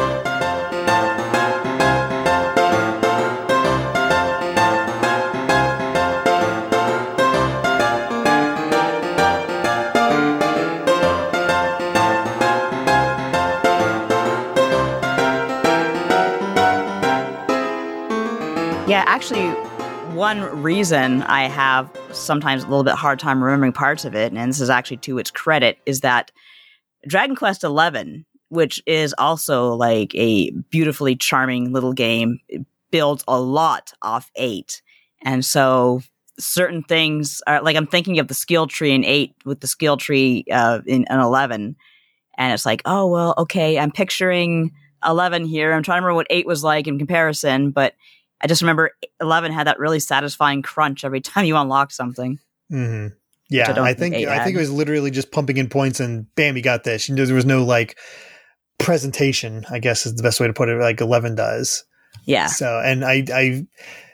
Yeah, actually, one reason I have sometimes a little bit hard time remembering parts of it, and this is actually to its credit, is that Dragon Quest eleven, which is also like a beautifully charming little game, builds a lot off eight. And so certain things are, like, I'm thinking of the skill tree in eight with the skill tree uh, in, in eleven. And it's like, oh, well, okay, I'm picturing eleven here. I'm trying to remember what eight was like in comparison, but I just remember eleven had that really satisfying crunch every time you unlocked something. Mm-hmm. Yeah, I, I think, think I think it was literally just pumping in points and bam, you got this. You know, there was no like presentation, I guess is the best way to put it, like eleven does. Yeah. So, and I, I,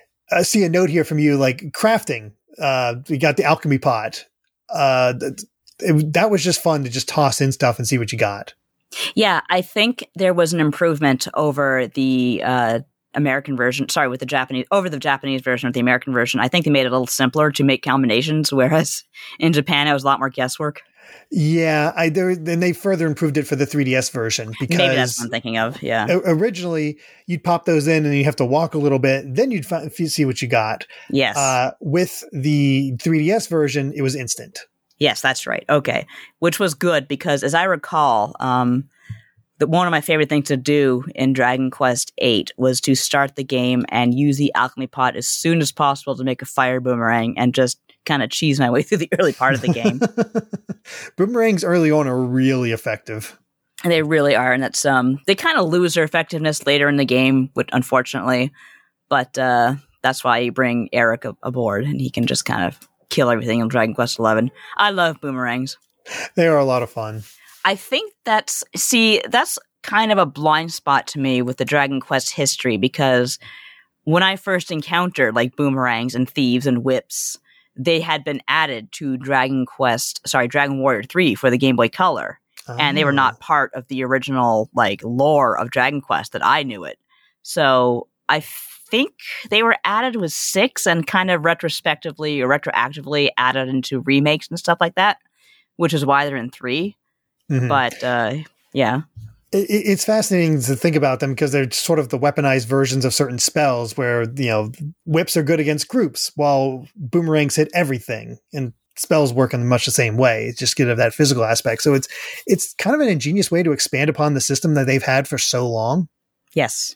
I see a note here from you, like crafting. Uh, you got the alchemy pot. Uh, it, that was just fun to just toss in stuff and see what you got. Yeah, I think there was an improvement over the uh, American version. Sorry, with the Japanese over the Japanese version of the American version. I think they made it a little simpler to make combinations, whereas in Japan it was a lot more guesswork. Yeah, I there then they further improved it for the three D S version because maybe that's what I'm thinking of. Yeah, originally you'd pop those in and you have to walk a little bit, then you'd find, see what you got. Yes, uh, with the three D S version, it was instant. Yes, that's right. Okay, which was good because, as I recall, um, that one of my favorite things to do in Dragon Quest eight was to start the game and use the alchemy pot as soon as possible to make a fire boomerang and just kind of cheese my way through the early part of the game. Boomerangs early on are really effective. And they really are, and that's um they kind of lose their effectiveness later in the game, which, unfortunately. But uh, that's why you bring Eric a- aboard, and he can just kind of kill everything in Dragon Quest eleven. I love boomerangs. They are a lot of fun. I think that's, see, that's kind of a blind spot to me with the Dragon Quest history, because when I first encountered like boomerangs and thieves and whips, they had been added to Dragon Quest, sorry, Dragon Warrior three for the Game Boy Color. oh. and they were not part of the original like lore of Dragon Quest that I knew it. So I think they were added with six and kind of retrospectively or retroactively added into remakes and stuff like that, which is why they're in three. Mm-hmm. But uh, yeah. It's fascinating to think about them because they're sort of the weaponized versions of certain spells where, you know, whips are good against groups while boomerangs hit everything, and spells work in much the same way. It's just get that physical aspect. So it's it's kind of an ingenious way to expand upon the system that they've had for so long. Yes.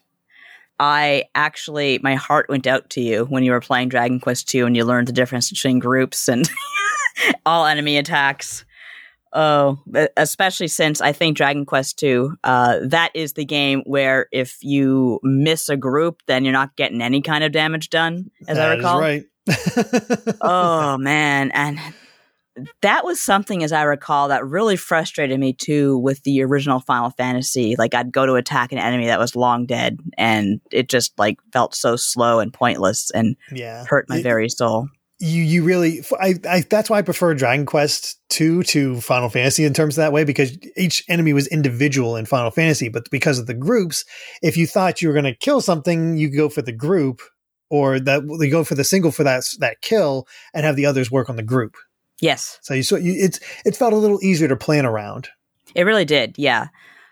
I actually, my heart went out to you when you were playing Dragon Quest two and you learned the difference between groups and all enemy attacks. Oh, especially since I think Dragon Quest two, uh, that is the game where if you miss a group, then you're not getting any kind of damage done, as that I recall. Is right. Oh, man. And that was something, as I recall, that really frustrated me, too, with the original Final Fantasy. Like, I'd go to attack an enemy that was long dead, and it just, like, felt so slow and pointless and yeah. hurt my it, very soul. You you really I, I that's why I prefer Dragon Quest two to Final Fantasy in terms of that way, because each enemy was individual in Final Fantasy, but because of the groups, if you thought you were going to kill something, you could go for the group, or that they go for the single for that that kill and have the others work on the group. Yes. So you so you, it's it felt a little easier to plan around. It really did. Yeah.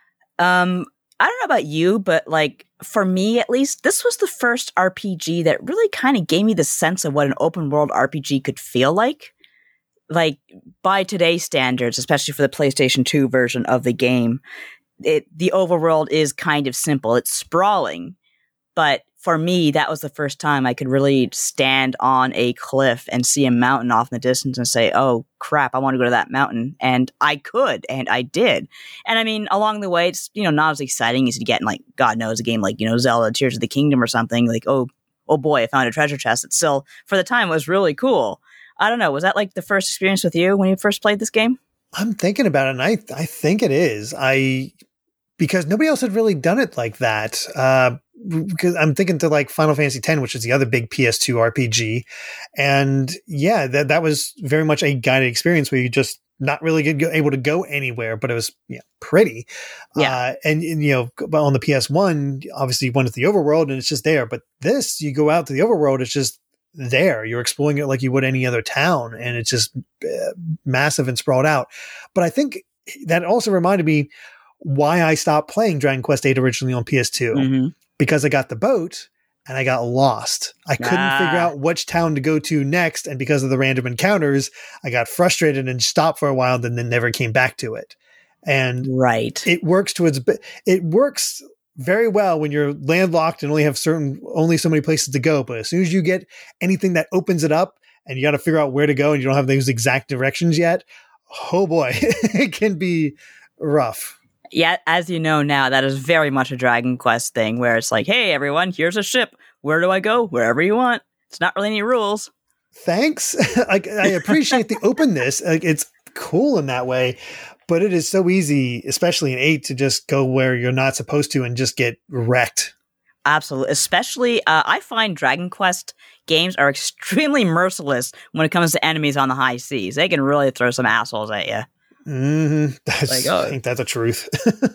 Um I don't know about you, but like for me, at least, this was the first R P G that really kind of gave me the sense of what an open world R P G could feel like. Like by today's standards, especially for the PlayStation two version of the game, it, the overworld is kind of simple. It's sprawling. But for me, that was the first time I could really stand on a cliff and see a mountain off in the distance and say, oh, crap, I want to go to that mountain. And I could, and I did. And I mean, along the way, it's, you know, not as exciting as you get in, like, God knows, a game like, you know, Zelda Tears of the Kingdom or something. Like, oh, oh boy, I found a treasure chest. It still, for the time, was really cool. I don't know. Was that like the first experience with you when you first played this game? I'm thinking about it, and I, I think it is. I... Because nobody else had really done it like that. Uh, because I'm thinking to like Final Fantasy X, which is the other big P S two R P G. And yeah, that, that was very much a guided experience where you just not really get, able to go anywhere, but it was yeah, pretty. Yeah. Uh, and, and, you know, on the P S one, obviously you went to the overworld and it's just there. But this, you go out to the overworld, it's just there. You're exploring it like you would any other town. And it's just uh, massive and sprawled out. But I think that also reminded me why I stopped playing Dragon Quest eight originally on P S two, mm-hmm. because I got the boat and I got lost. I couldn't ah. figure out which town to go to next. And because of the random encounters, I got frustrated and stopped for a while and then never came back to it. And right. it works to its, it works very well when you're landlocked and only have certain, only so many places to go. But as soon as you get anything that opens it up and you got to figure out where to go and you don't have those exact directions yet, oh boy, it can be rough. Yeah, as you know now, that is very much a Dragon Quest thing where it's like, hey, everyone, here's a ship. Where do I go? Wherever you want. It's not really any rules. Thanks. Like, I appreciate the openness. Like, it's cool in that way, but it is so easy, especially in eight, to just go where you're not supposed to and just get wrecked. Absolutely. Especially, uh, I find Dragon Quest games are extremely merciless when it comes to enemies on the high seas. They can really throw some assholes at you. Mm-hmm. That's, like, oh, I think that's a truth.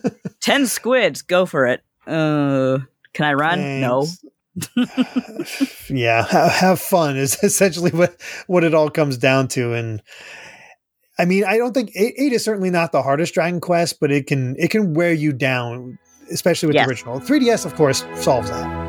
Ten squids, go for it. Uh, can I run? Thanks. No. Yeah, have, have fun is essentially what, what it all comes down to. And I mean, I don't think eight, eight is certainly not the hardest Dragon Quest, but it can it can wear you down, especially with yes. the original. three D S, of course, solves that.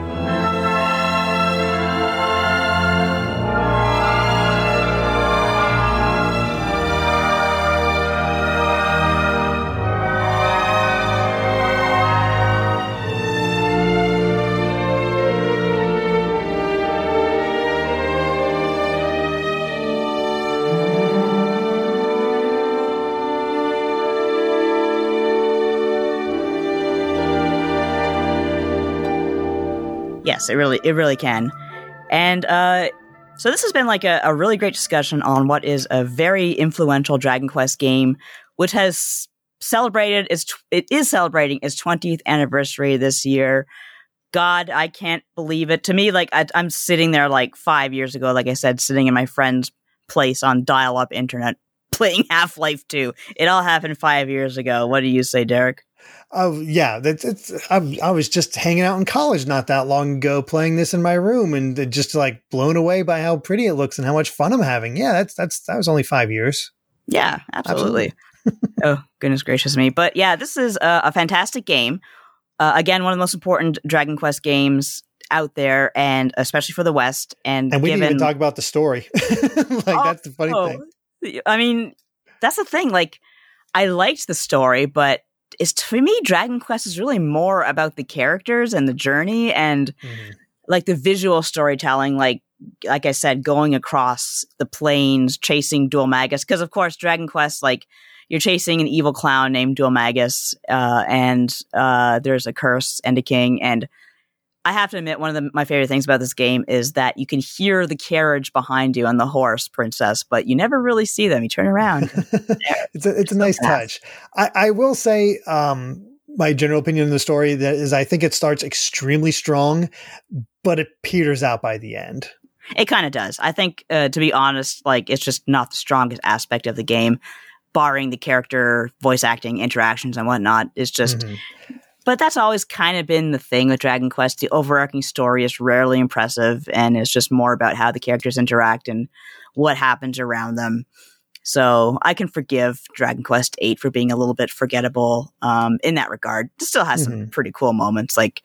Yes, it really, it really can. And uh, so this has been like a, a really great discussion on what is a very influential Dragon Quest game, which has celebrated its, it is celebrating its twentieth anniversary this year. God, I can't believe it. To me, like I, I'm sitting there like five years ago, like I said, sitting in my friend's place on dial-up internet, playing Half-Life two. It all happened five years ago. What do you say, Derek? Oh yeah, that's it's. I, I was just hanging out in college not that long ago, playing this in my room, and just like blown away by how pretty it looks and how much fun I'm having. Yeah, that's that's that was only five years. Yeah, absolutely. absolutely. Oh goodness gracious me! But yeah, this is a, a fantastic game. Uh, again, one of the most important Dragon Quest games out there, and especially for the West. And and we given, didn't even talk about the story. like oh, that's the funny oh, thing. I mean, that's the thing. Like, I liked the story, but it's for me, Dragon Quest is really more about the characters and the journey, and mm-hmm. like the visual storytelling. Like, like I said, going across the plains, chasing Dual Magus, because of course, Dragon Quest, like. You're chasing an evil clown named Dual Magus, uh, and uh, there's a curse and a king. And I have to admit, one of the, my favorite things about this game is that you can hear the carriage behind you on the horse, Princess, but you never really see them. You turn around. it's a, it's a nice touch. I, I will say um, my general opinion on the story that is I think it starts extremely strong, but it peters out by the end. It kind of does. I think, uh, to be honest, like it's just not the strongest aspect of the game. Barring the character voice acting interactions and whatnot is just, mm-hmm. but that's always kind of been the thing with Dragon Quest. The overarching story is rarely impressive, and it's just more about how the characters interact and what happens around them. So I can forgive Dragon Quest eight for being a little bit forgettable um, in that regard. It still has mm-hmm. some pretty cool moments. Like,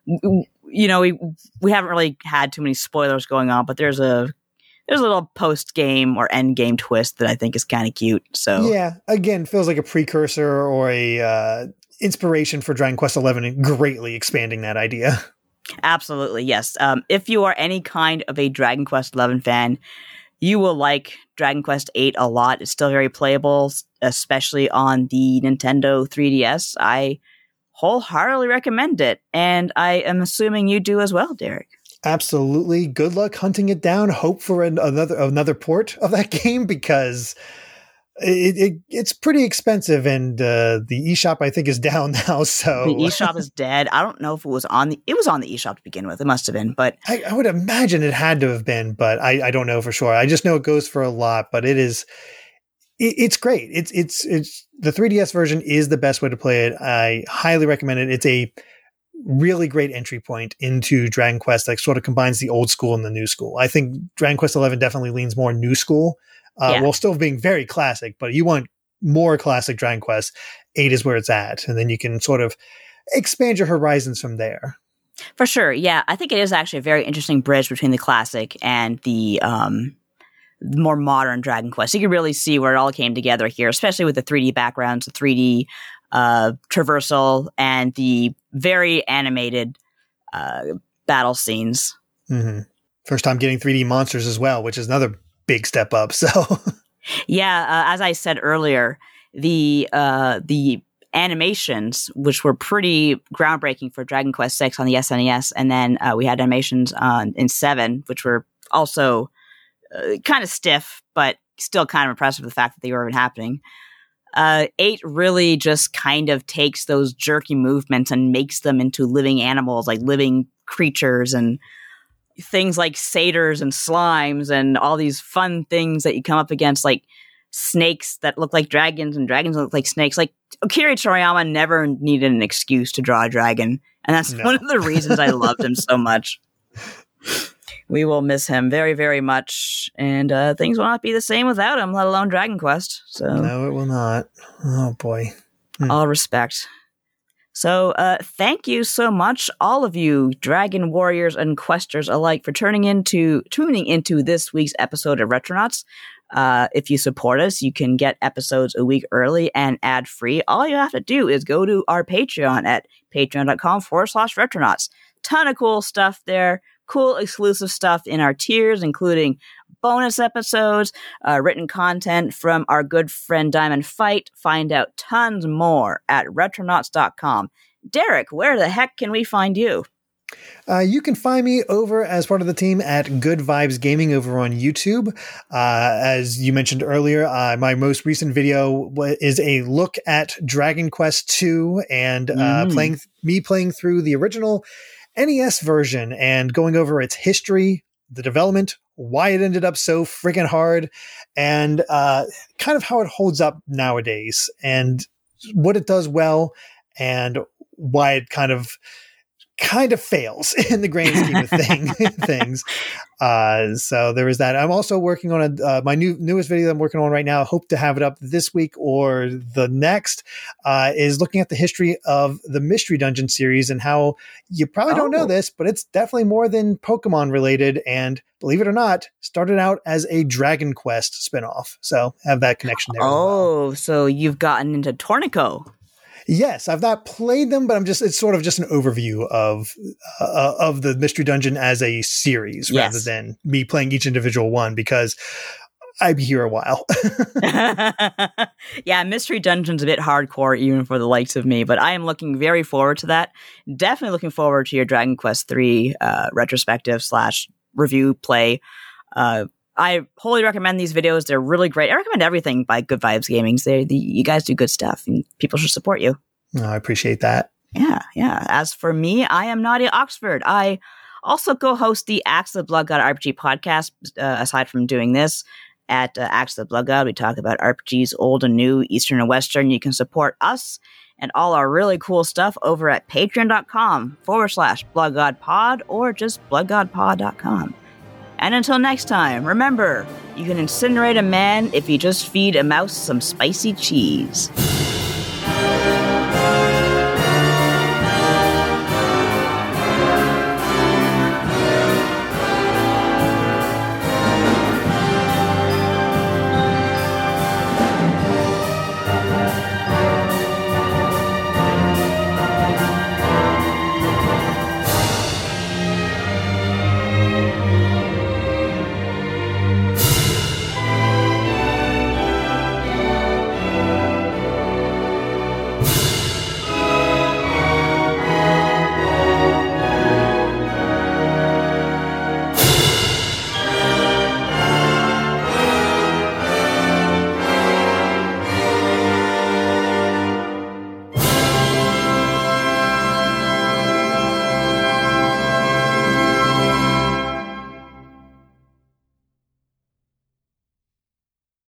you know, we we haven't really had too many spoilers going on, but there's a There's a little post-game or end-game twist that I think is kind of cute. So yeah, again, feels like a precursor or a uh, inspiration for Dragon Quest eleven, and greatly expanding that idea. Absolutely, yes. Um, if you are any kind of a Dragon Quest eleven fan, you will like Dragon Quest eight a lot. It's still very playable, especially on the Nintendo three D S. I wholeheartedly recommend it, and I am assuming you do as well, Derek. Absolutely. Good luck hunting it down. Hope for an, another another port of that game, because it, it it's pretty expensive, and uh, the eShop I think is down now. So the eShop is dead. I don't know if it was on the it was on the eShop to begin with. It must have been, but I, I would imagine it had to have been, but I, I don't know for sure. I just know it goes for a lot, but it is it, it's great. It's it's it's the three D S version is the best way to play it. I highly recommend it. It's a really great entry point into Dragon Quest that sort of combines the old school and the new school. I think Dragon Quest eleven definitely leans more new school, uh, yeah. while still being very classic, but you want more classic Dragon Quest, eight is where it's at. And then you can sort of expand your horizons from there. For sure. Yeah. I think it is actually a very interesting bridge between the classic and the, um, more modern Dragon Quest. You can really see where it all came together here, especially with the three D backgrounds, the three D uh, traversal, and the very animated uh, battle scenes. Mm-hmm. First time getting three D monsters as well, which is another big step up. So, yeah, uh, as I said earlier, the uh, the animations, which were pretty groundbreaking for Dragon Quest six on the S N E S, and then uh, we had animations on in seven, which were also uh, kind of stiff, but still kind of impressive with the fact that they were even happening. Uh, eight really just kind of takes those jerky movements and makes them into living animals, like living creatures, and things like satyrs and slimes and all these fun things that you come up against, like snakes that look like dragons and dragons that look like snakes. Like Akira Toriyama never needed an excuse to draw a dragon, and that's no. one of the reasons I loved him so much. We will miss him very, very much, and uh, things will not be the same without him, let alone Dragon Quest. So no, it will not. Oh, boy. Hmm. All respect. So uh, thank you so much, all of you Dragon Warriors and Questers alike, for turning into tuning into this week's episode of Retronauts. Uh, if you support us, you can get episodes a week early and ad-free. All you have to do is go to our Patreon at patreon.com forward slash Retronauts. Ton of cool stuff there. Cool exclusive stuff in our tiers, including bonus episodes, uh, written content from our good friend Diamond Fight. Find out tons more at retronauts dot com. Derek, where the heck can we find you? Uh, you can find me over as part of the team at Good Vibes Gaming over on YouTube. Uh, as you mentioned earlier, uh, my most recent video w- is a look at Dragon Quest two and uh, mm. playing th- me playing through the original N E S version and going over its history, the development, why it ended up so freaking hard, and uh, kind of how it holds up nowadays, and what it does well, and why it kind of kind of fails in the grand scheme of thing, things. Uh, so there is that. I'm also working on a, uh, my new newest video that I'm working on right now. I hope to have it up this week or the next, uh, is looking at the history of the Mystery Dungeon series and how you probably don't oh. know this, but it's definitely more than Pokemon related. And believe it or not, started out as a Dragon Quest spinoff. So have that connection there. Oh, well. So you've gotten into Tornico. Yes, I've not played them, but I'm just, it's sort of just an overview of, uh, of the Mystery Dungeon as a series yes. rather than me playing each individual one, because I'd be here a while. Yeah, Mystery Dungeon's a bit hardcore even for the likes of me, but I am looking very forward to that. Definitely looking forward to your Dragon Quest three uh, retrospective slash review play. Uh, I wholly recommend these videos. They're really great. I recommend everything by Good Vibes Gaming. They, the, you guys do good stuff, and people should support you. Oh, I appreciate that. Yeah, yeah. As for me, I am Nadia Oxford. I also co-host the Axe of the Blood God R P G podcast, uh, aside from doing this. At uh, Axe of the Blood God, we talk about R P Gs, old and new, Eastern and Western. You can support us and all our really cool stuff over at patreon.com forward slash bloodgodpod or just bloodgodpod dot com. And until next time, remember, you can incinerate a man if you just feed a mouse some spicy cheese.